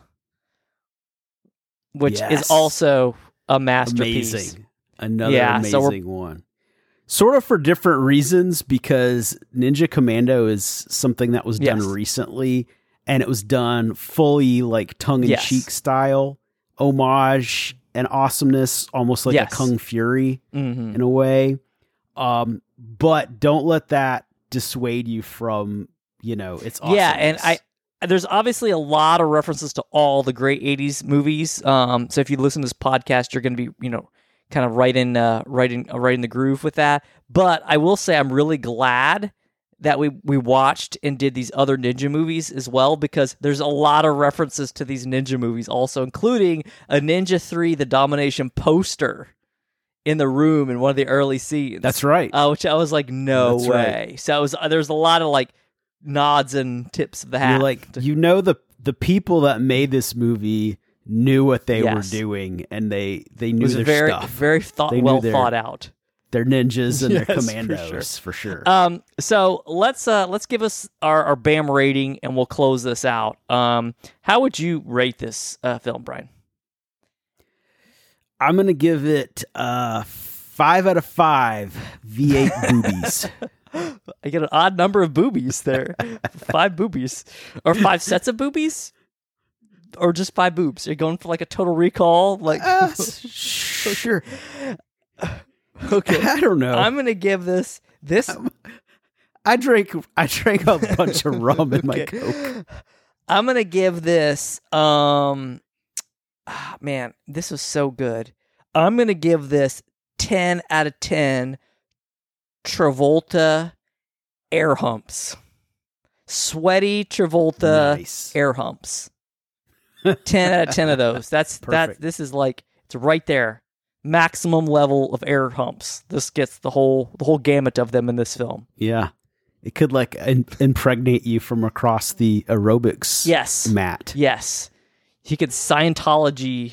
Speaker 1: which is also a masterpiece.
Speaker 2: Amazing. Another amazing one. Sort of for different reasons, because Ninja Commando is something that was done recently, and it was done fully like tongue-in-cheek style, homage and awesomeness, almost like a Kung Fury in a way. But don't let that dissuade you from, its awesomeness.
Speaker 1: Yeah, and there's obviously a lot of references to all the great 80s movies. So if you listen to this podcast, you're going to be, kind of right in the groove with that. But I will say I'm really glad that we watched and did these other ninja movies as well, because there's a lot of references to these ninja movies also, including a Ninja 3 The Domination poster in the room in one of the early scenes.
Speaker 2: That's right.
Speaker 1: Which I was like, no way. Right. So there's a lot of like nods and tips of the hat.
Speaker 2: You're like, the people that made this movie knew what they were doing, and they knew their stuff.
Speaker 1: Very thought out.
Speaker 2: They're ninjas and they're commandos for sure.
Speaker 1: So let's give us our BAM rating, and we'll close this out. How would you rate this film, Brian?
Speaker 2: I'm gonna give it 5 out of 5 V8 boobies.
Speaker 1: I get an odd number of boobies there. 5 boobies. Or 5 sets of boobies? Or just 5 boobs? Are you going for like a Total Recall? Like
Speaker 2: sure.
Speaker 1: Okay.
Speaker 2: I don't know.
Speaker 1: I'm going to give this
Speaker 2: I drank a bunch of rum in my Coke.
Speaker 1: I'm going to give this man, this was so good. I'm going to give this 10 out of 10 Travolta air humps. Sweaty Travolta air humps. 10 out of 10 of those. This is like, it's right there. Maximum level of air humps. This gets the whole gamut of them in this film.
Speaker 2: Yeah. It could like impregnate you from across the aerobics mat.
Speaker 1: Yes. He could Scientology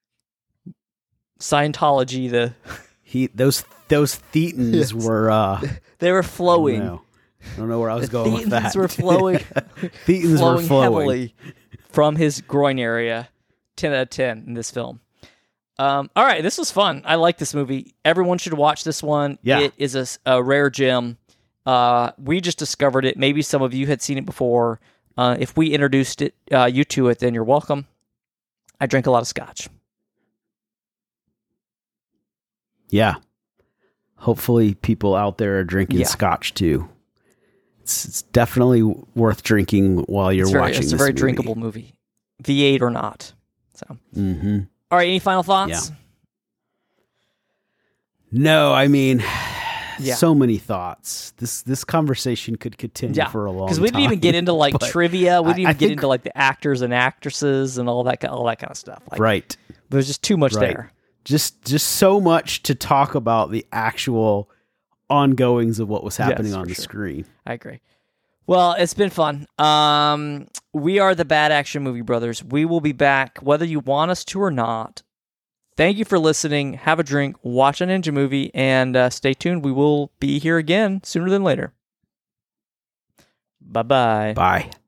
Speaker 2: those thetans were
Speaker 1: they were flowing.
Speaker 2: I don't know where I was going with that.
Speaker 1: Thetans were flowing.
Speaker 2: Thetans were flowing
Speaker 1: heavily from his groin area. 10 out of 10 in this film. All right, this was fun. I like this movie. Everyone should watch this one.
Speaker 2: Yeah.
Speaker 1: It is a rare gem. We just discovered it. Maybe some of you had seen it before. If we introduced you to it, then you're welcome. I drink a lot of scotch.
Speaker 2: Yeah. Hopefully people out there are drinking scotch too. It's definitely worth drinking while you're watching this movie. It's a very
Speaker 1: drinkable movie. V8 or not. So.
Speaker 2: Mm-hmm.
Speaker 1: All right, any final thoughts?
Speaker 2: Yeah. No, I mean, so many thoughts. This conversation could continue for a long time.
Speaker 1: Because we didn't even get into like trivia. We didn't even get into like the actors and actresses and all that kind of stuff. Like,
Speaker 2: right.
Speaker 1: There's just too much there.
Speaker 2: Just so much to talk about the actual ongoings of what was happening on the screen.
Speaker 1: I agree. Well, it's been fun. We are the Bad Action Movie Brothers. We will be back whether you want us to or not. Thank you for listening. Have a drink, watch a ninja movie, and stay tuned. We will be here again sooner than later. Bye-bye.
Speaker 2: Bye.